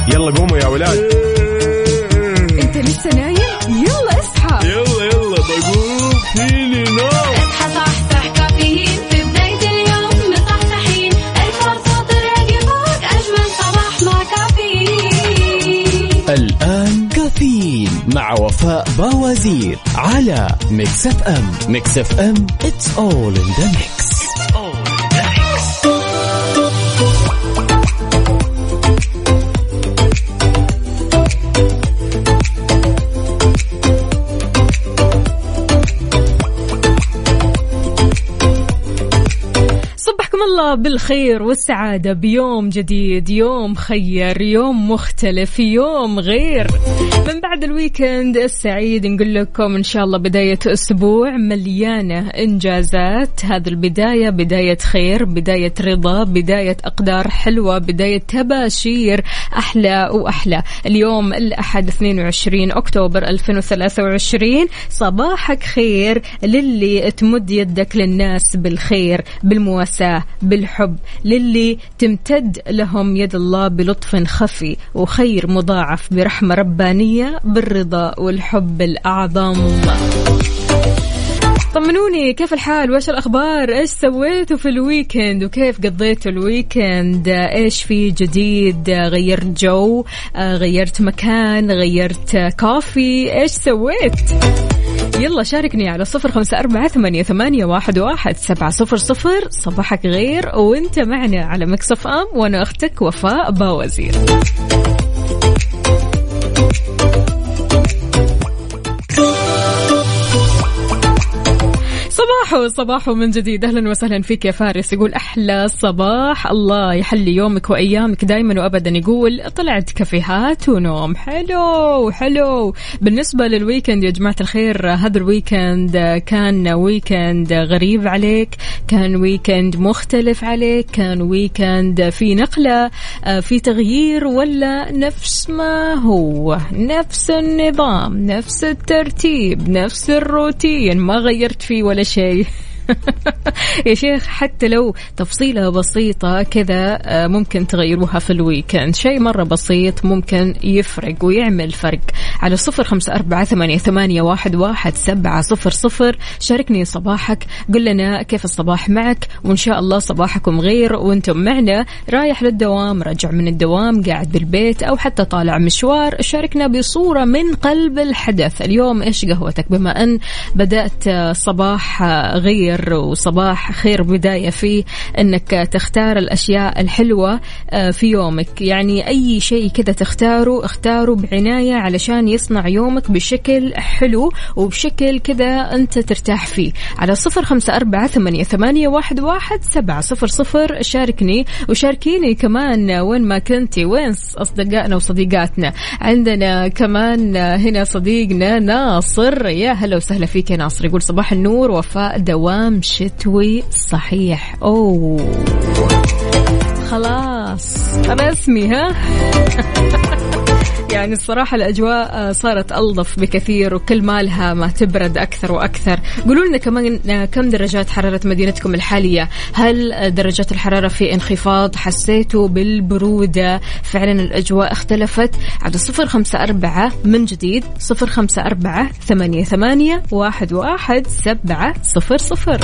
يلا قوموا يا ولاد. انت لسه نايم؟ يلا اصحى. يلا بقوم فيني نوم. اصحى صحصح كافيين في بداية اليوم مصحصحين. الفرصة تراقي فوق أجمل صباح مع كافيين. الآن كافيين مع وفاء باوزير على ميكس اف ام. ميكس اف ام it's all in the mix. الله بالخير والسعادة بيوم جديد، يوم خير، يوم مختلف، يوم غير من بعد الويكند السعيد. نقول لكم إن شاء الله بداية أسبوع مليانة إنجازات. هذه البداية بداية خير، بداية رضا، بداية أقدار حلوة، بداية تباشير أحلى وأحلى. اليوم الأحد 22 أكتوبر 2023. صباحك خير للي تمد يدك للناس بالخير، بالمواساة، بالحب، للي تمتد لهم يد الله بلطف خفي وخير مضاعف برحمة ربانية بالرضا والحب الأعظم. طمنوني كيف الحال، وإيش الأخبار، إيش سويتوا في الويكند وكيف قضيتوا الويكند، إيش في جديد، غيرت جو، غيرت مكان، غيرت كافي، إيش سويت؟ يلا شاركني على 0548811700. صباحك غير وانت معنا على ميكس اف ام، وانا اختك وفاء باوزير. صباحو من جديد. أهلا وسهلا فيك يا فارس. يقول أحلى صباح، الله يحلي يومك وأيامك دايما وأبدا. يقول طلعت كافيهات ونوم. حلو. بالنسبة للويكند يا جماعة الخير، هذا الويكند كان ويكند غريب عليك، كان ويكند مختلف عليك، كان ويكند في نقلة، في تغيير، ولا نفس ما هو، نفس النظام، نفس الترتيب، نفس الروتين، ما غيرت فيه ولا شيء. يا شيخ حتى لو تفصيلة بسيطة كذا ممكن تغيروها في الويكند، شيء مرة بسيط ممكن يفرق ويعمل فرق. على 0548811700 شاركني صباحك، قل لنا كيف الصباح معك، وإن شاء الله صباحكم غير وانتم معنا. رايح للدوام، رجع من الدوام، قاعد بالبيت، أو حتى طالع مشوار، شاركنا بصورة من قلب الحدث. اليوم إيش قهوتك؟ بما أن بدأت صباح غير وصباح خير، بداية فيه أنك تختار الأشياء الحلوة في يومك. يعني أي شيء كذا اختاره بعناية علشان يصنع يومك بشكل حلو وبشكل كذا أنت ترتاح فيه. على 0548811700 شاركني وشاركيني كمان وين ما كنتي، وين أصدقائنا وصديقاتنا. عندنا كمان هنا صديقنا ناصر. يا هلا وسهلا فيك يا ناصر. يقول صباح النور وفاء، دوام شتوي صحيح. خلاص رسمي ها. يعني الصراحة الأجواء صارت ألطف بكثير، وكل مالها ما تبرد أكثر وأكثر. قولوا لنا كمان كم درجات حرارة مدينتكم الحالية؟ هل درجات الحرارة في انخفاض؟ حسيتوا بالبرودة؟ فعلا الأجواء اختلفت؟ على 054 من جديد 0548811700.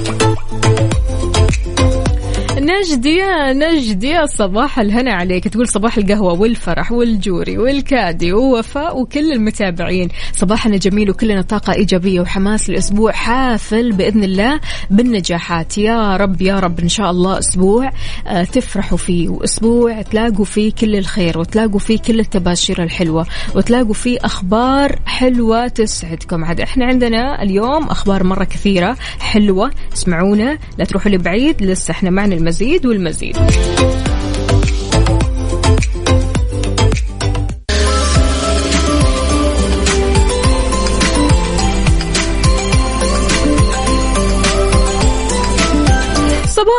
نجدية صباح الهنا عليك. تقول صباح القهوة والفرح والجوري والكادي ووفاء وكل المتابعين. صباحنا جميل وكلنا طاقة إيجابية وحماس لأسبوع حافل بإذن الله بالنجاحات. يا رب يا رب إن شاء الله أسبوع تفرحوا فيه، وأسبوع تلاقوا فيه كل الخير، وتلاقوا فيه كل التباشير الحلوة، وتلاقوا فيه أخبار حلوة تسعدكم. عاد إحنا عندنا اليوم أخبار مرة كثيرة حلوة، اسمعونا لا تروحوا لبعيد، لسه إحنا معنا المزيد والمزيد.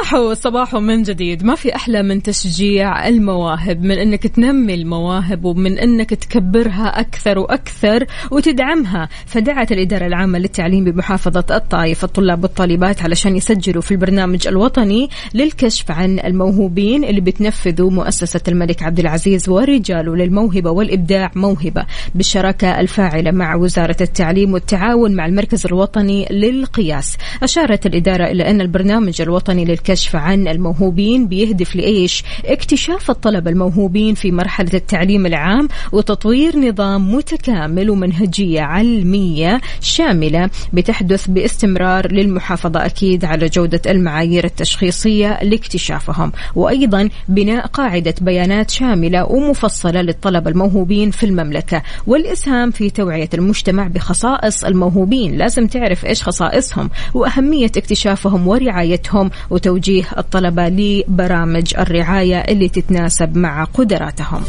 صباحو من جديد. ما في أحلى من تشجيع المواهب، من أنك تنمي المواهب ومن أنك تكبرها أكثر وأكثر وتدعمها. فدعت الإدارة العامة للتعليم بمحافظة الطائف الطلاب والطالبات علشان يسجلوا في البرنامج الوطني للكشف عن الموهوبين اللي بتنفذه مؤسسة الملك عبد العزيز ورجاله للموهبة والإبداع موهبة، بالشراكة الفاعلة مع وزارة التعليم والتعاون مع المركز الوطني للقياس. أشارت الإدارة إلى أن البرنامج الوطني للكشف عن الموهوبين بيهدف لإيش؟ اكتشاف الطلبة الموهوبين في مرحلة التعليم العام وتطوير نظام متكامل ومنهجية علمية شاملة بتحدث باستمرار للمحافظة أكيد على جودة المعايير التشخيصية لاكتشافهم، وأيضا بناء قاعدة بيانات شاملة ومفصلة للطلبة الموهوبين في المملكة، والإسهام في توعية المجتمع بخصائص الموهوبين. لازم تعرف إيش خصائصهم وأهمية اكتشافهم ورعايتهم وتوجيه الطلبة لبرامج الرعاية اللي تتناسب مع قدراتهم.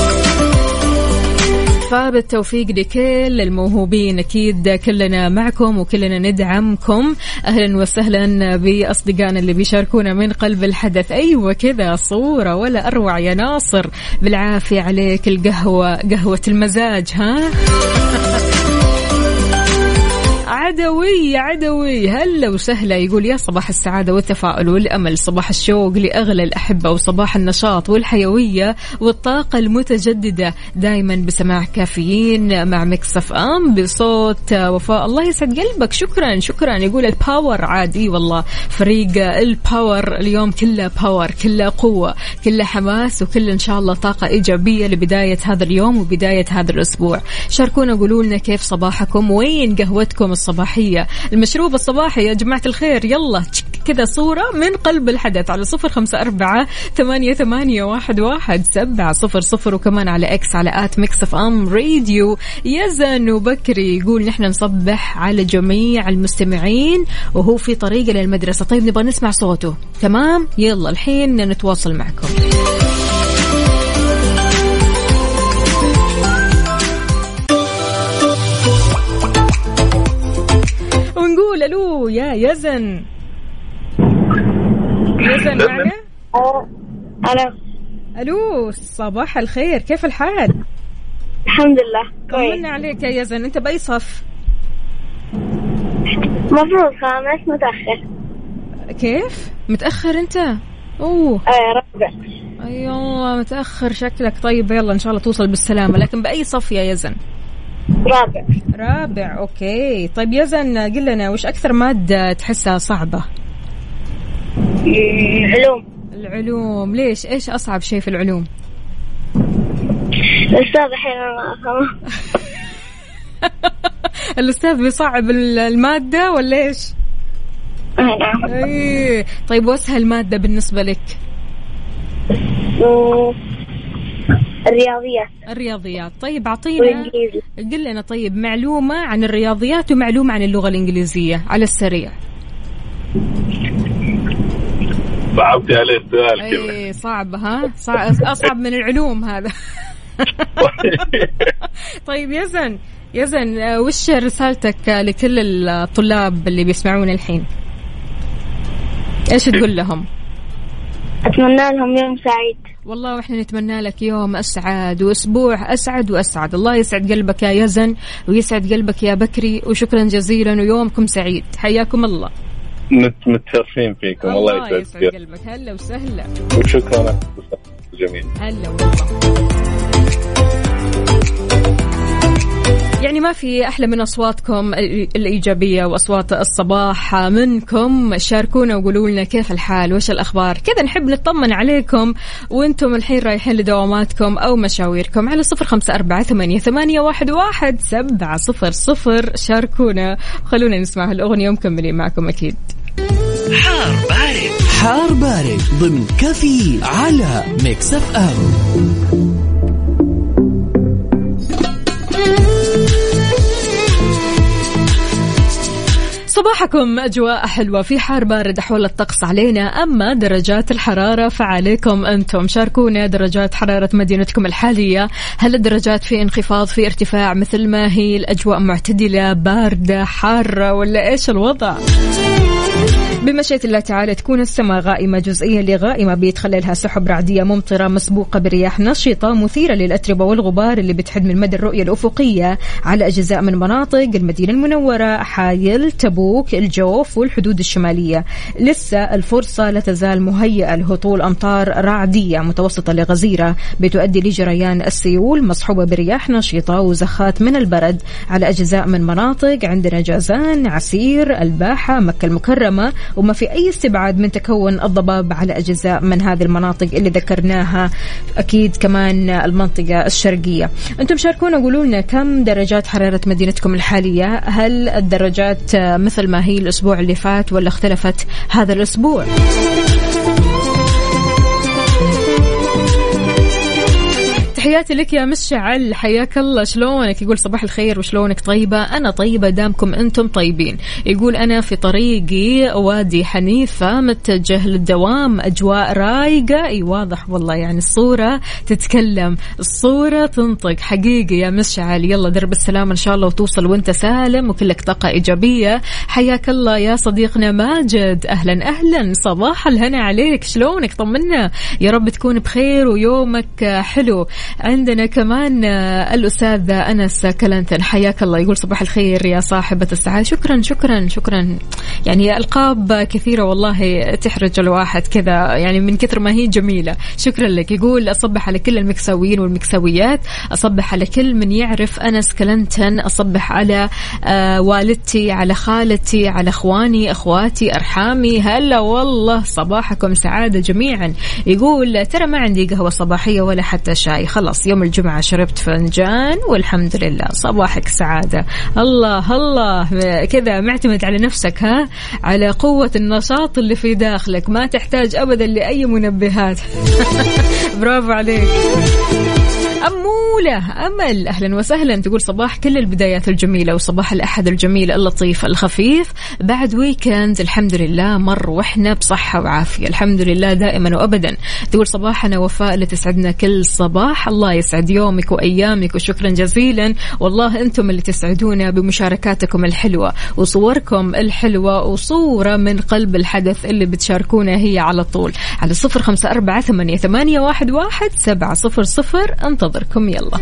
فبالتوفيق لكل الموهوبين، أكيد كلنا معكم وكلنا ندعمكم. أهلا وسهلا بأصدقائنا اللي بيشاركونا من قلب الحدث. أيوة كذا صورة ولا أروع يا ناصر، بالعافية عليك القهوة، قهوة المزاج ها. عدوي هلا وسهلا، يقول يا صباح السعادة والتفاؤل والأمل، صباح الشوق لأغلى الأحبة وصباح النشاط والحيوية والطاقة المتجددة دايما بسماع كافيين مع ميكس اف ام بصوت وفاء. الله يسعد قلبك، شكرا. يقول الباور عادي والله، فريق الباور اليوم كله باور، كله قوة، كله حماس، وكله إن شاء الله طاقة إيجابية لبداية هذا اليوم وبداية هذا الأسبوع. شاركونا قولوا لنا كيف صباحكم، وين قهوتكم الصباحية، المشروب الصباحي يا جماعة الخير. يلا كذا صورة من قلب الحدث على 0548811700 وكمان على اكس على @mixfm_radio. يزن وبكري يقول نحن نصبح على جميع المستمعين وهو في طريقه للمدرسة. طيب نبغى نسمع صوته، تمام؟ يلا الحين نتواصل معكم. ونقول الو يا يزن معنا. الو صباح الخير، كيف الحال؟ الحمد لله طمنا عليك يا يزن. انت باي صف؟ مفروض خامس، متأخر. كيف متأخر انت؟ اوه رابع. ايوه متأخر شكلك. طيب يلا ان شاء الله توصل بالسلامة. لكن بأي صف يا يزن؟ رابع. اوكي طيب يزن قل لنا وش اكثر مادة تحسها صعبة؟ العلوم. ليش؟ ايش اصعب شيء في العلوم؟ الأستاذ أحيانا ما أفهمه. الأستاذ بيصعب المادة ولا ايش؟ نعم. ايه طيب واسهل مادة بالنسبة لك؟ الرياضيات. طيب أعطينا قل لنا طيب معلومة عن الرياضيات ومعلومة عن اللغة الإنجليزية على السريع. صعبت عليه السؤال كذا. ايه صعب ها، أصعب من العلوم هذا. طيب يزن وش رسالتك لكل الطلاب اللي بيسمعون الحين؟ ايش تقول لهم؟ أتمنى لهم يوم سعيد. والله وإحنا نتمنى لك يوم أسعد وأسبوع أسعد. الله يسعد قلبك يا يزن ويسعد قلبك يا بكري، وشكرا جزيلا ويومكم سعيد. حياكم الله. متشرفين فيكم. الله يسعد قلبك. هلا وسهلا وشكرا جميل. هلا والله. يعني ما في أحلى من أصواتكم الإيجابية وأصوات الصباح منكم. شاركونا وقولوا لنا كيف الحال وش الأخبار، كذا نحب نطمن عليكم وانتم الحين رايحين لدواماتكم أو مشاويركم على 0548811700. شاركونا خلونا نسمع هالأغنية ومكملين معكم أكيد. حار بارد ضمن كافيين على ميكس اف ام. صباحكم أجواء حلوة في حار بارد أحوال الطقس علينا، أما درجات الحرارة فعليكم أنتم. شاركونا درجات حرارة مدينتكم الحالية، هل الدرجات في انخفاض في ارتفاع مثل ما هي، الأجواء معتدلة باردة حارة ولا إيش الوضع؟ بمشيئة الله تعالى تكون السماء غائمة جزئيا لغائمة بيتخللها سحب رعدية ممطرة مسبوقة برياح نشطة مثيرة للأتربة والغبار اللي بتحد من مدى الرؤية الأفقية على أجزاء من مناطق المدينة المنورة، حايل، تبوك، الجوف والحدود الشمالية. لسه الفرصة لا تزال مهيئة لهطول أمطار رعدية متوسطة لغزيرة بتؤدي لجريان السيول مصحوبة برياح نشطة وزخات من البرد على أجزاء من مناطق عندنا جازان، عسير، الباحة، مكة المكرمة، وما في أي استبعاد من تكون الضباب على أجزاء من هذه المناطق اللي ذكرناها. أكيد كمان المنطقة الشرقية. أنتم شاركونا قولوا لنا كم درجات حرارة مدينتكم الحالية؟ هل الدرجات مثل ما هي الأسبوع اللي فات ولا اختلفت هذا الأسبوع؟ تحياتي لك يا مشعل، حياك الله، شلونك؟ يقول صباح الخير وشلونك؟ طيبة، أنا طيبة دامكم أنتم طيبين. يقول أنا في طريقي وادي حنيفة متجه للدوام، أجواء رايقة. أي واضح والله، يعني الصورة تتكلم، الصورة تنطق حقيقي يا مشعل. يلا درب السلام إن شاء الله وتوصل وانت سالم وكلك طاقة إيجابية. حياك الله يا صديقنا ماجد، أهلا أهلا، صباح الهنا عليك، شلونك؟ طمنا، يا رب تكون بخير ويومك حلو. عندنا كمان الأستاذ أنس كلنتن، حياك الله، يقول صباح الخير يا صاحبة السعادة. شكرا شكرا شكرا، يعني ألقاب كثيرة والله تحرج الواحد كذا، يعني من كثر ما هي جميلة. شكرا لك. يقول أصبح على كل المكساويين والمكساويات، أصبح على كل من يعرف أنس كلنتن، أصبح على والدتي، على خالتي، على أخواني، أخواتي، أرحامي، هلا والله، صباحكم سعادة جميعا. يقول ترى ما عندي قهوة صباحية ولا حتى شاي، خلاص يوم الجمعة شربت فنجان والحمد لله. صباحك سعادة. الله الله، كذا معتمد على نفسك، ها، على قوة النشاط اللي في داخلك، ما تحتاج أبدا لأي منبهات. برافو عليك. أمولة أمل، أهلا وسهلا، تقول صباح كل البدايات الجميلة وصباح الأحد الجميل اللطيف الخفيف بعد ويكند، الحمد لله مر وإحنا بصحة وعافية الحمد لله دائما وأبدا. تقول صباحنا وفاء اللي تسعدنا كل صباح، الله يسعد يومك وأيامك وشكرا جزيلا، والله أنتم اللي تسعدونا بمشاركاتكم الحلوة وصوركم الحلوة وصورة من قلب الحدث اللي بتشاركونا هي على طول على 0548811700. انتظركم يلا.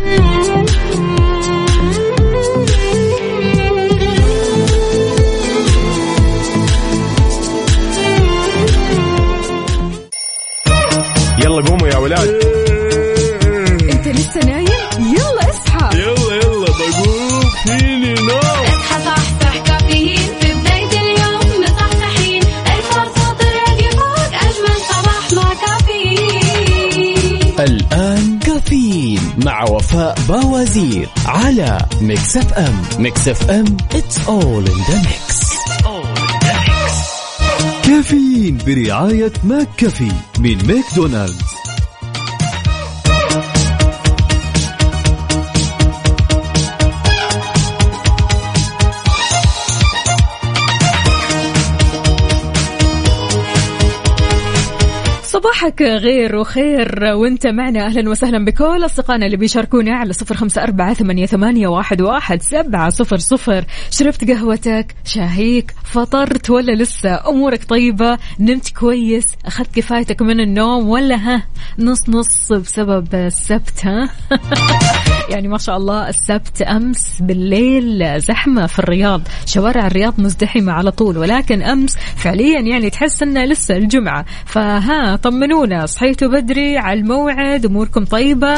يلا قوموا يا ولاد. انت لسه نايم؟ يلا اصحى. يلا بقوم فيني نوم. اصحى صحصح كافيين في بداية اليوم مصحصحين، الفرصة تراك فوق أجمل صباح مع كافيين. الآن كافيين مع وفاء باوزير على ميكس اف ام. ميكس اف ام it's all in the mix. كافيين برعاية ماك كافي من ماكدونالدز. صباحك غير وخير وانت معنا. أهلا وسهلا بكل أصدقائنا اللي بيشاركونا على 0548811700. شربت قهوتك، شاهيك، فطرت ولا لسه؟ أمورك طيبة؟ نمت كويس؟ أخذت كفايتك من النوم ولا ها نص نص بسبب السبت؟ ها يعني ما شاء الله السبت أمس بالليل زحمة في الرياض، شوارع الرياض مزدحمة على طول، ولكن أمس فعليا يعني تحس أنه لسه الجمعة. فها طمنونا، صحيتوا بدري على الموعد؟ أموركم طيبة؟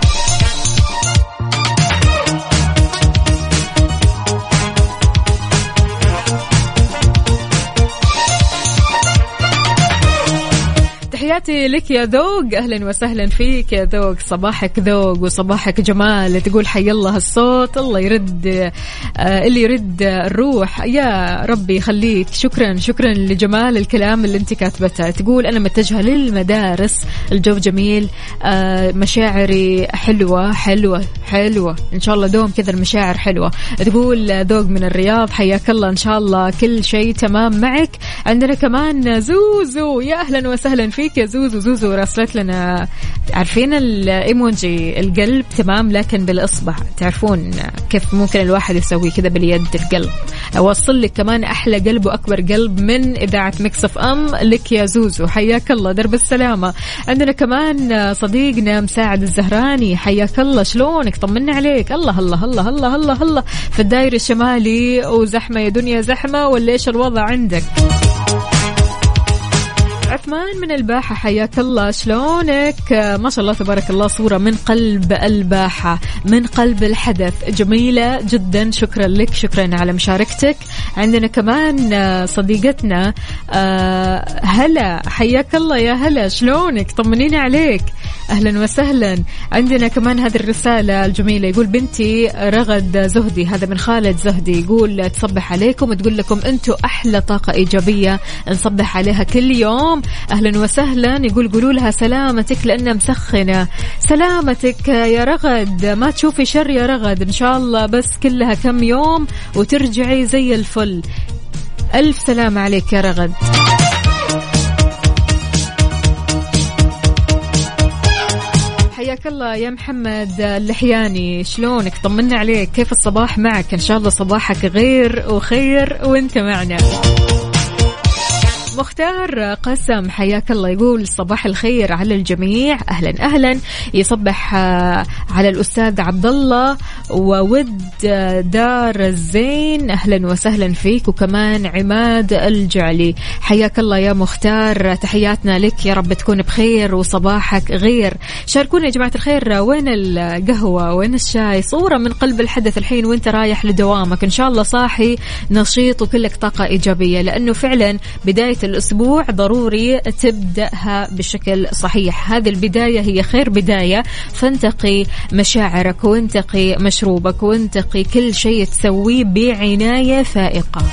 تحياتي لك يا ذوق، أهلا وسهلا فيك يا ذوق، صباحك ذوق وصباحك جمال. تقول حي الله الصوت، الله يرد اللي يرد الروح يا ربي يخليك. شكرا شكرا لجمال الكلام اللي انت كاتبته. تقول أنا متجهة للمدارس، الجو جميل، مشاعري حلوة حلوة حلوة، إن شاء الله دوم كذا المشاعر حلوة. تقول ذوق من الرياض، حياك الله، إن شاء الله كل شيء تمام معك. عندنا كمان زوزو، يا أهلا وسهلا فيك يا زوزو. زوزو راسلت لنا، عارفين الإيموجي القلب تمام لكن بالإصبع، تعرفون كيف ممكن الواحد يسوي كذا باليد القلب؟ أوصل لك كمان أحلى قلب وأكبر قلب من إذاعة ميكس اف ام لك يا زوزو، حياك الله درب السلامة. عندنا كمان صديقنا مساعد الزهراني، حياك الله، شلونك؟ طمنا عليك. الله الله الله الله الله الله، في الداير الشمالي وزحمة يا دنيا زحمة ولا إيش الوضع عندك؟ عثمان من الباحة، حياك الله، شلونك؟ ما شاء الله تبارك الله، صورة من قلب الباحة، من قلب الحدث، جميلة جدا. شكرا لك، شكرا على مشاركتك. عندنا كمان صديقتنا هلا، حياك الله يا هلا، شلونك؟ طمنيني عليك، أهلا وسهلا. عندنا كمان هذه الرسالة الجميلة، يقول بنتي رغد زهدي، هذا من خالد زهدي، يقول تصبح عليكم وتقول لكم أنتوا أحلى طاقة إيجابية نصبح عليها كل يوم. أهلا وسهلا. يقول قولوا لها سلامتك لأنها مسخنة. سلامتك يا رغد، ما تشوفي شر يا رغد، إن شاء الله بس كلها كم يوم وترجعي زي الفل. ألف سلامة عليك يا رغد. حياك الله يا محمد اللحياني، شلونك؟ طمنا عليك، كيف الصباح معك؟ إن شاء الله صباحك غير وخير وانت معنا. مختار قسم، حياك الله، يقول صباح الخير على الجميع، أهلا أهلا. يصبح على الأستاذ عبد الله وود دار الزين، أهلا وسهلا فيك، وكمان عماد الجعلي، حياك الله يا مختار، تحياتنا لك، يا رب تكون بخير وصباحك غير. شاركونا يا جماعة الخير، وين القهوة وين الشاي؟ صورة من قلب الحدث الحين وانت رايح لدوامك، إن شاء الله صاحي نشيط وكلك طاقة إيجابية، لأنه فعلا بداية الأسبوع ضروري تبدأها بشكل صحيح. هذه البداية هي خير بداية، فانتقي مشاعرك وانتقي مشروبك وانتقي كل شيء تسويه بعناية فائقة.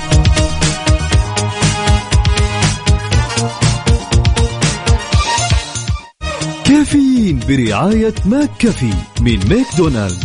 كافيين برعاية ماك كافي من ماكدونالدز.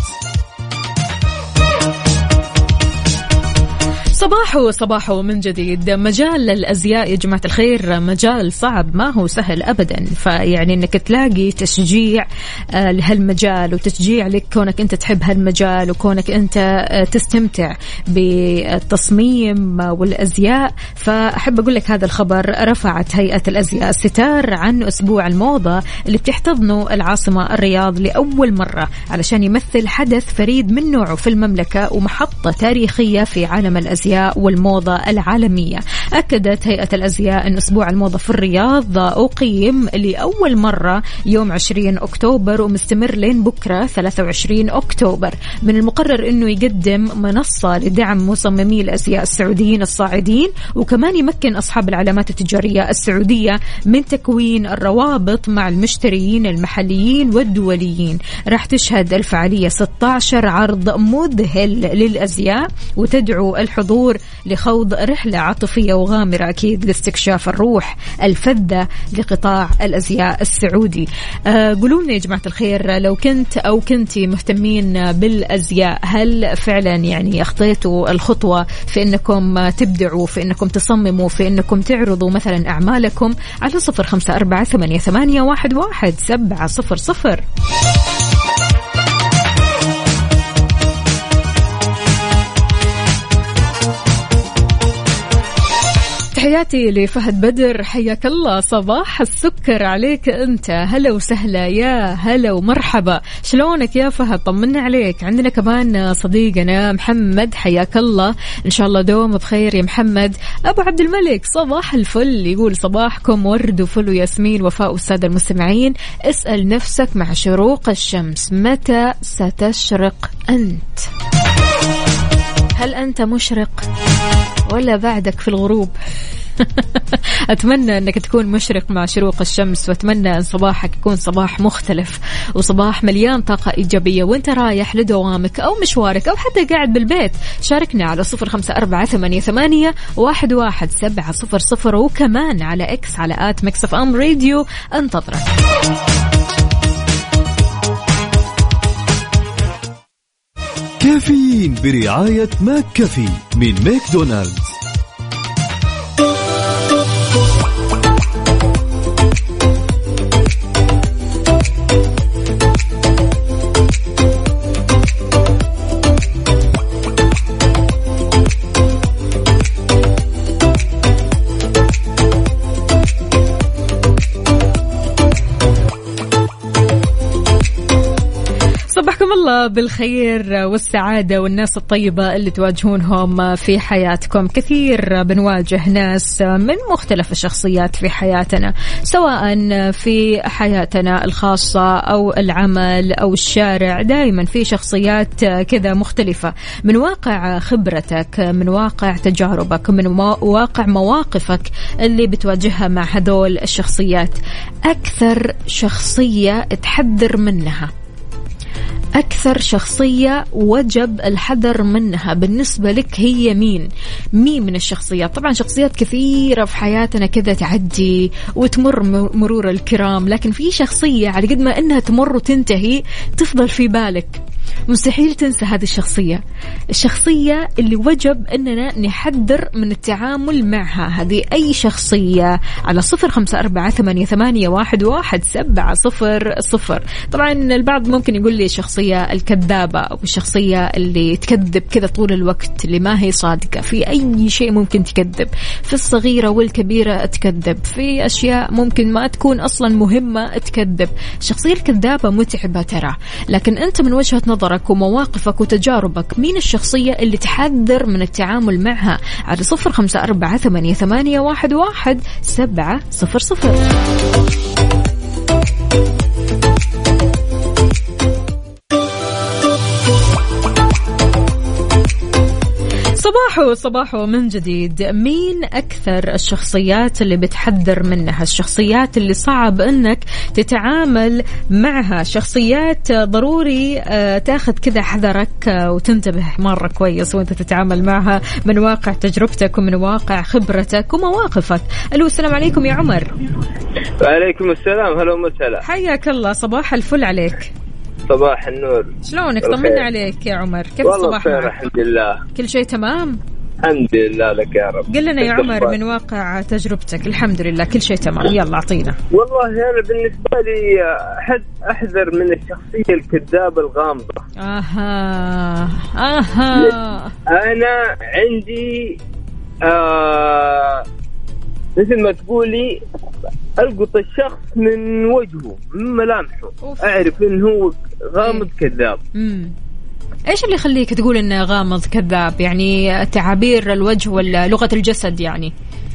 صباحو من جديد. مجال الأزياء يا جماعة الخير مجال صعب، ما هو سهل أبدا، فيعني أنك تلاقي تشجيع لهالمجال وتشجيع لك كونك أنت تحب هالمجال وكونك أنت تستمتع بالتصميم والأزياء. فأحب أقول لك هذا الخبر، رفعت هيئة الأزياء الستار عن أسبوع الموضة اللي بتحتضنه العاصمة الرياض لأول مرة علشان يمثل حدث فريد من نوعه في المملكة ومحطة تاريخية في عالم الأزياء والموضة العالمية. أكدت هيئة الأزياء أن أسبوع الموضة في الرياض أقيم لأول مرة يوم 20 أكتوبر ومستمر لين بكرة 23 أكتوبر. من المقرر أنه يقدم منصة لدعم مصممي الأزياء السعوديين الصاعدين، وكمان يمكن أصحاب العلامات التجارية السعودية من تكوين الروابط مع المشتريين المحليين والدوليين. راح تشهد الفعالية 16 عرض مذهل للأزياء، وتدعو الحضور لخوض رحلة عاطفية وغامرة أكيد لاستكشاف الروح الفذة لقطاع الأزياء السعودي. قولوا لنا يا جماعة الخير، لو كنت أو كنتي مهتمين بالأزياء، هل فعلا يعني أخطيتوا الخطوة في أنكم تبدعوا، في أنكم تصمموا، في أنكم تعرضوا مثلا أعمالكم على 0548811700. تحياتي لفهد بدر، حياك الله، صباح السكر عليك أنت، هلا وسهلا، يا هلا ومرحبا، شلونك يا فهد؟ طمنا عليك. عندنا كمان صديقنا محمد، حياك الله، إن شاء الله دوم بخير يا محمد. أبو عبد الملك، صباح الفل، يقول صباحكم ورد وفل وياسمين وفاء والسادة المستمعين. اسأل نفسك مع شروق الشمس متى ستشرق أنت؟ هل أنت مشرق ولا بعدك في الغروب؟ أتمنى أنك تكون مشرق مع شروق الشمس، وأتمنى أن صباحك يكون صباح مختلف وصباح مليان طاقة إيجابية وانت رايح لدوامك أو مشوارك أو حتى قاعد بالبيت. شاركنا على 0548811700 وكمان على إكس على @mixfmradio. انتظرك. كافيين برعاية ماك كافي من ماكدونالدز. صبحكم الله بالخير والسعادة والناس الطيبة اللي تواجهونهم في حياتكم. كثير بنواجه ناس من مختلف الشخصيات في حياتنا، سواء في حياتنا الخاصة أو العمل أو الشارع. دائما في شخصيات كذا مختلفة، من واقع خبرتك، من واقع تجاربك، من واقع مواقفك اللي بتواجهها مع هذول الشخصيات. أكثر شخصية تحذر منها، أكثر شخصية وجب الحذر منها بالنسبة لك هي مين من الشخصيات؟ طبعا شخصيات كثيرة في حياتنا كذا تعدي وتمر مرور الكرام، لكن في شخصية على قد ما إنها تمر وتنتهي تفضل في بالك، مستحيل تنسى هذه الشخصية اللي وجب أننا نحذر من التعامل معها. هذه أي شخصية؟ على 0548811700. طبعا البعض ممكن يقول لي الشخصية الكذابة أو الشخصية اللي تكذب كذا طول الوقت، اللي ما هي صادقة في أي شيء، ممكن تكذب في الصغيرة والكبيرة، تكذب في أشياء ممكن ما تكون أصلا مهمة، تكذب. الشخصية الكذابة متعبة ترى، لكن أنت من وجهة نظرك ومواقفك وتجاربك مين الشخصية اللي تحذر من التعامل معها؟ على 0548811700. صباحو من جديد. مين أكثر الشخصيات اللي بتحذر منها؟ الشخصيات اللي صعب أنك تتعامل معها، شخصيات ضروري تاخذ كذا حذرك وتنتبه مرة كويس وانت تتعامل معها من واقع تجربتك ومن واقع خبرتك ومواقفك. ألو، السلام عليكم يا عمر. وعليكم السلام، هلا وسهلا. حياك الله، صباح الفل عليك. صباح النور. شلونك؟ طمنا عليك يا عمر، كيف الصباح معك؟ الحمد لله، كل شيء تمام الحمد لله لك يا رب. قل لنا يا عمر من واقع تجربتك. الحمد لله كل شيء تمام، يلا أعطينا. والله أنا بالنسبة لي أحذر من الشخصية الكذابة الغامضة. أنا عندي مثل ما تقولي ألقط الشخص من وجهه، من ملامحه، أعرف إنه هو غامض كذاب. إيش اللي يخليك تقول إنه غامض كذاب؟ يعني تعابير الوجه ولا لغة الجسد يعني؟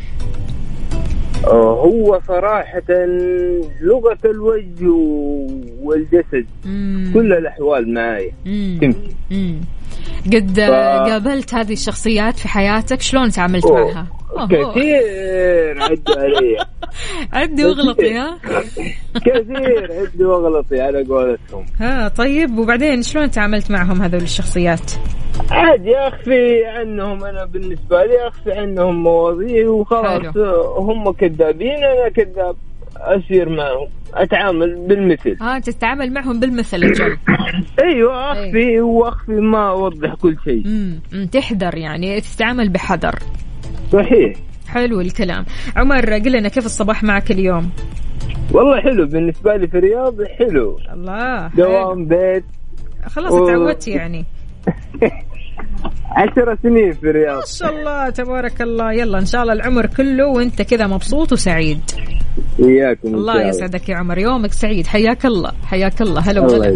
هو صراحة لغة الوجه والجسد كل الأحوال معي تمشي. قد قابلت هذه الشخصيات في حياتك؟ شلون تعاملت معها؟ كثير عدوا علي. عدي واغلطي. ها كثير عدي واغلطي على قولتهم. طيب وبعدين شلون تعاملت معهم هذول الشخصيات؟ عادي أخفي عنهم. أنا بالنسبة لي أخفي عنهم مواضيع وخلاص. هم كذابين، أنا كذاب، أسير معهم، أتعامل بالمثل. تتعامل معهم بالمثل أجل. أيوة أخفي وأخفي، ما أوضح كل شيء. تحذر يعني، تتعامل بحذر. صحيح. حلو الكلام. عمر قل لنا كيف الصباح معك اليوم؟ والله حلو بالنسبة لي، في الرياض حلو. الله، دوام بيت، خلاص تعودت يعني. 10 سنين في الرياض ما شاء الله تبارك الله. يلا إن شاء الله العمر كله وانت كذا مبسوط وسعيد. إياكم. الله يسعدك يا عمر، يومك سعيد. حياك الله حياك الله. هلا وغلا.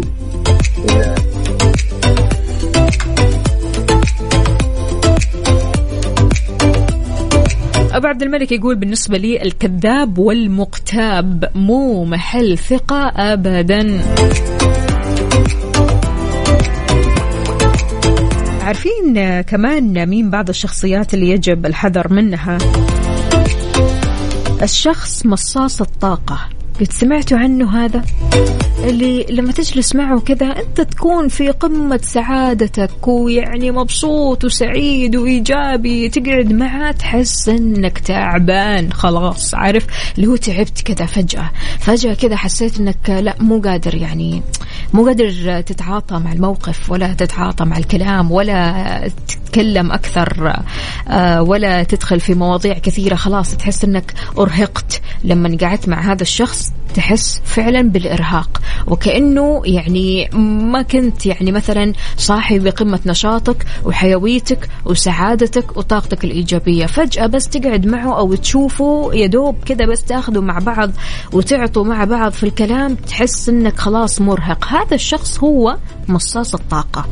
أبو عبد الملك يقول بالنسبة لي الكذاب والمغتاب مو محل ثقة أبدا. عارفين كمان مين بعض الشخصيات اللي يجب الحذر منها؟ الشخص مصاص الطاقة. قد سمعتوا عنه هذا؟ اللي لما تجلس معه كذا أنت تكون في قمة سعادتك ويعني مبسوط وسعيد وإيجابي، تقعد معه تحس أنك تعبان خلاص، عارف اللي هو تعبت كذا فجأة كذا حسيت أنك لا مو قادر، يعني مو قادر تتعاطى مع الموقف ولا تتعاطى مع الكلام ولا تتكلم أكثر ولا تدخل في مواضيع كثيرة. خلاص تحس أنك أرهقت لما قعدت مع هذا الشخص. تحس فعلا بالإرهاق، وكأنه يعني ما كنت يعني مثلا صاحي بقمة نشاطك وحيويتك وسعادتك وطاقتك الإيجابية، فجأة بس تقعد معه أو تشوفه يدوب كده بس تاخدوا مع بعض وتعطوا مع بعض في الكلام، تحس إنك خلاص مرهق. هذا الشخص هو مصاص الطاقة.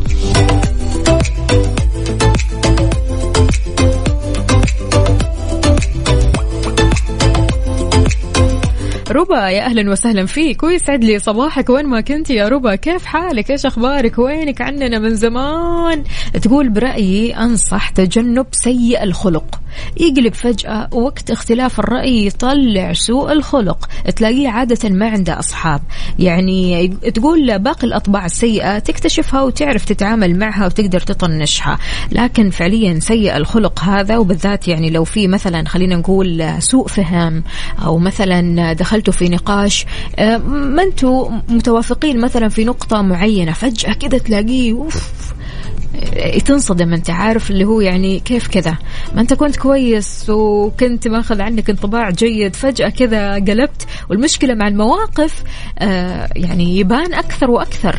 ربا يا أهلا وسهلا فيك ويسعد لي صباحك، وين ما كنت يا ربا، كيف حالك، إيش أخبارك، وينك عننا من زمان؟ تقول برأيي أنصح تجنب سيء الخلق، يقلب فجأة وقت اختلاف الرأي يطلع سوء الخلق، تلاقيه عادة ما عنده أصحاب. يعني تقول باقي الأطباع السيئة تكتشفها وتعرف تتعامل معها وتقدر تطنشها، لكن فعليا سيء الخلق هذا، وبالذات يعني لو في مثلا خلينا نقول سوء فهم أو مثلا دخلتوا في نقاش ما انتوا متوافقين مثلا في نقطة معينة، فجأة كده تلاقيه تنصدم. انت عارف اللي هو يعني كيف كذا، ما انت كنت كويس وكنت ماخذ عنك انطباع جيد، فجأة كذا قلبت. والمشكلة مع المواقف يعني يبان أكثر وأكثر.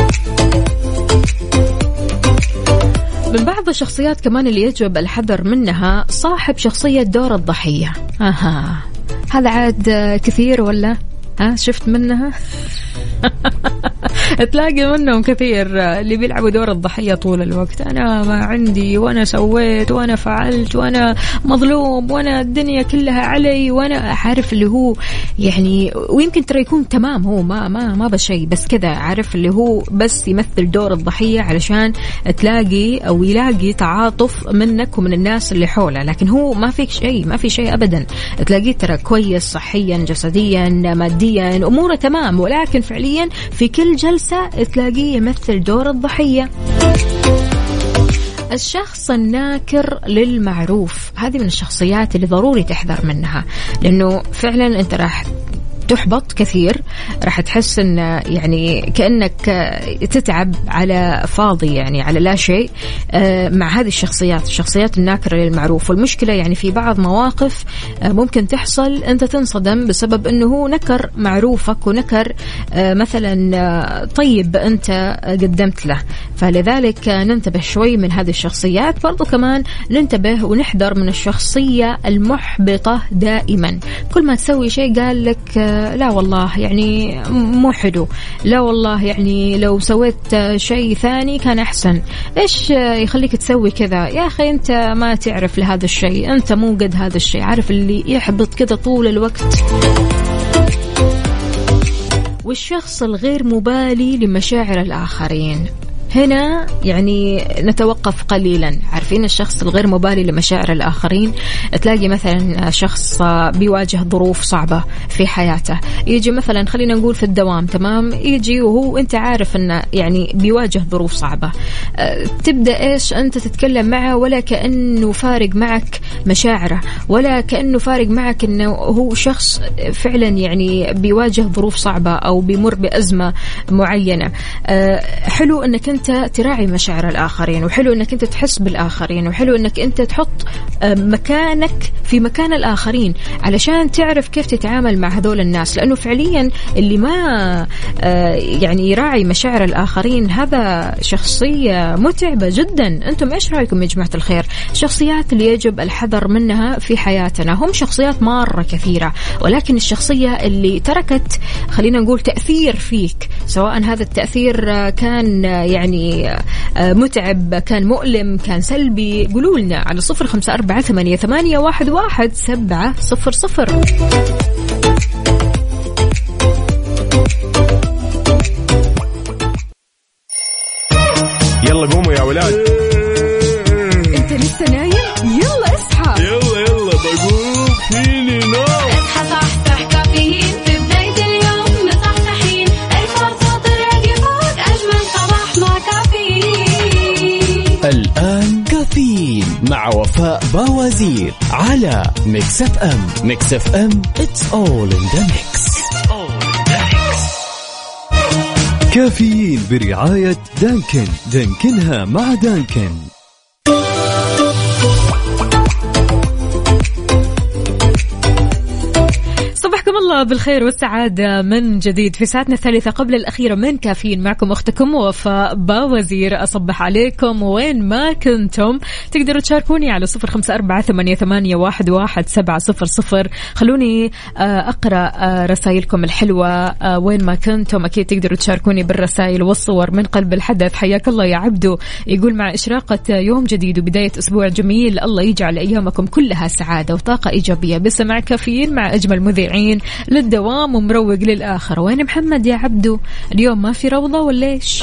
من بعض الشخصيات كمان اللي يجب الحذر منها صاحب شخصية دور الضحية. هذا عاد كثير ولا شفت منها؟ تلاقي منهم كثير اللي بيلعبوا دور الضحية طول الوقت، أنا ما عندي وأنا سويت وأنا فعلت وأنا مظلوم وأنا الدنيا كلها علي وأنا عارف اللي هو يعني، ويمكن ترى يكون تمام هو ما بشيء، بس كذا عارف اللي هو بس يمثل دور الضحية علشان تلاقي أو يلاقي تعاطف منك ومن الناس اللي حوله، لكن هو ما في شيء أبدا. تلاقيه ترى كويس صحيا جسديا ماديا أموره تمام، ولكن فعليا في كل جلسة تلاقيه يمثل دور الضحية. الشخص الناكر للمعروف، هذه من الشخصيات اللي ضروري تحذر منها، لأنه فعلا أنت راح تحبط كثير، راح تحس ان يعني كأنك تتعب على فاضي، يعني على لا شيء مع هذه الشخصيات الناكرة للمعروف. والمشكلة يعني في بعض مواقف ممكن تحصل انت تنصدم بسبب انه هو نكر معروفك ونكر مثلا طيب انت قدمت له، فلذلك ننتبه شوي من هذه الشخصيات. برضو كمان ننتبه ونحذر من الشخصية المحبطة دائما، كل ما تسوي شيء قال لك لا والله يعني مو حلو، لا والله يعني لو سويت شيء ثاني كان أحسن، إيش يخليك تسوي كذا يا أخي، أنت ما تعرف لهذا الشيء، أنت مو قد هذا الشيء، عارف اللي يحبط كذا طول الوقت. والشخص الغير مبالي لمشاعر الآخرين، هنا يعني نتوقف قليلا. عارفين الشخص الغير مبالي لمشاعر الآخرين، تلاقي مثلا شخص بيواجه ظروف صعبة في حياته، يجي مثلا خلينا نقول في الدوام، تمام، يجي وهو انت عارف انه يعني بيواجه ظروف صعبة، تبدأ ايش انت تتكلم معه ولا كأنه فارق معك مشاعره، ولا كأنه فارق معك انه هو شخص فعلا يعني بيواجه ظروف صعبة او بيمر بأزمة معينة. حلو انك انت تراعي مشاعر الآخرين، وحلو انك انت تحس بالآخرين، وحلو انك انت تحط مكانك في مكان الآخرين علشان تعرف كيف تتعامل مع هذول الناس، لأنه فعليا اللي ما يعني يراعي مشاعر الآخرين هذا شخصية متعبة جدا. أنتم إيش رأيكم يا جماعة الخير؟ الشخصيات اللي يجب الحذر منها في حياتنا هم شخصيات مرة كثيرة، ولكن الشخصية اللي تركت خلينا نقول تأثير فيك، سواء هذا التأثير كان يعني متعب، كان مؤلم، كان سلبي، قولوا لنا على 0548811700. يلا قوموا يا ولاد. انت لسه نايم؟ يلا اصحى. يلا بقوم فيني نوم. اصحى صحصح كافيين في بداية اليوم مصحصحين، الفرصة تراقي فوق أجمل صباح مع كافيين. الآن كافيين مع وفاء باوزير على ميكس اف ام. ميكس اف ام it's all in the mix. كافيين برعاية دانكن، دانكنها مع دانكن. الله بالخير والسعادة من جديد في ساعتنا الثالثة قبل الأخيرة من كافيين. معكم أختكم وفاء باوزير، أصبح عليكم وين ما كنتم. تقدروا تشاركوني على 0548811700. خلوني أقرأ رسائلكم الحلوة وين ما كنتم. أكيد تقدروا تشاركوني بالرسائل والصور من قلب الحدث. حياك الله يا عبدو، يقول مع إشراقة يوم جديد وبداية أسبوع جميل، الله يجعل أيامكم كلها سعادة وطاقة إيجابية بسمع كافيين مع أجمل مذيعين للدوام ومروق للآخر. وين محمد يا عبدو؟ اليوم ما في روضة ولا إيش؟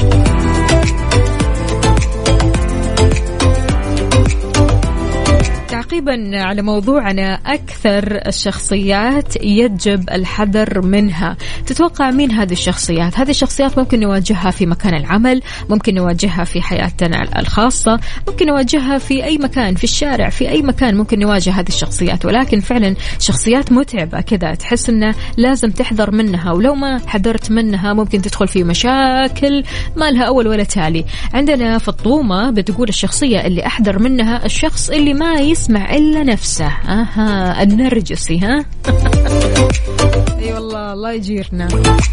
تعقيبا على موضوعنا أكثر الشخصيات يجب الحذر منها. تتوقع مين هذه الشخصيات؟ هذه الشخصيات ممكن نواجهها في مكان العمل، ممكن نواجهها في حياتنا الخاصة، ممكن نواجهها في أي مكان، في الشارع، في أي مكان ممكن نواجه هذه الشخصيات. ولكن فعلا شخصيات متعبة كذا، تحس إنه لازم تحذر منها، ولو ما حذرت منها ممكن تدخل في مشاكل ما لها أول ولا تالي. عندنا فطومة بتقول الشخصية اللي أحذر منها الشخص اللي ما يسمع إلا نفسه. النرجسي. أي والله الله يجيرنا.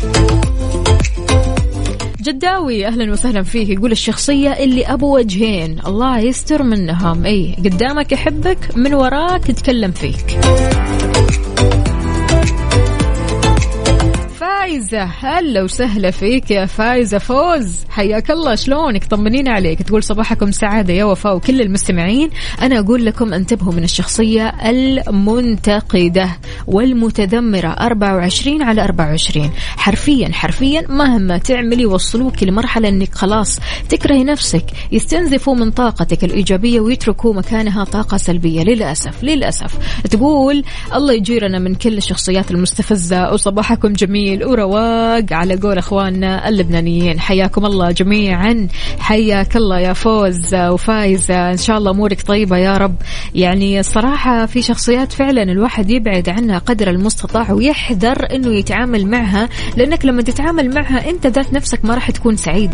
جداوي أهلا وسهلا فيك، يقول الشخصية اللي أبو وجهين الله يستر منهم. أي قدامك يحبك، من وراك يتكلم فيك. فايزة هلا وسهلا فيك يا فايزة فوز، حياك الله، شلونك؟ طمنين عليك. تقول صباحكم سعادة يا وفاء وكل المستمعين. أنا أقول لكم انتبهوا من الشخصية المنتقدة والمتذمرة. 24/24 حرفيا مهما تعملي يوصلوك لمرحلة أنك خلاص تكرهي نفسك، يستنزفوا من طاقتك الإيجابية ويتركوا مكانها طاقة سلبية. للأسف. تقول الله يجيرنا من كل الشخصيات المستفزة. وصباحكم جميل ورواق على قول أخواننا اللبنانيين. حياكم الله جميعا، حياك الله يا فوز وفايزة، إن شاء الله أمورك طيبة يا رب. يعني الصراحة في شخصيات فعلا الواحد يبعد عنها قدر المستطاع ويحذر أنه يتعامل معها، لأنك لما تتعامل معها أنت ذات نفسك ما راح تكون سعيد.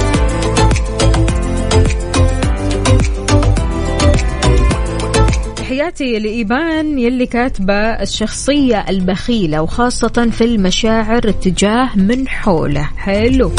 تحياتي لإيبان يلي كاتبة الشخصية البخيلة وخاصة في المشاعر اتجاه من حوله. حلو.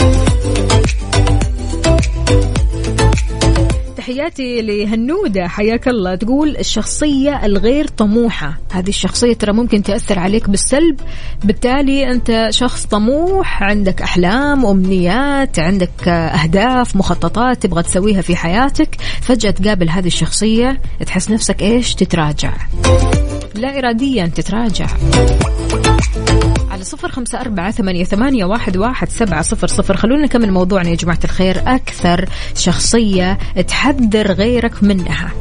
تحياتي لهنودة حياك الله، تقول الشخصية الغير طموحة. هذه الشخصية ترى ممكن تأثر عليك بالسلب، بالتالي أنت شخص طموح، عندك أحلام وأمنيات، عندك أهداف مخططات تبغى تسويها في حياتك، فجأة تقابل هذه الشخصية تحس نفسك إيش؟ تتراجع، لا إراديا تتراجع. على 0548811700. خلونا نكمل موضوعنا يا جماعة الخير. أكثر شخصية تحذر غيرك منها.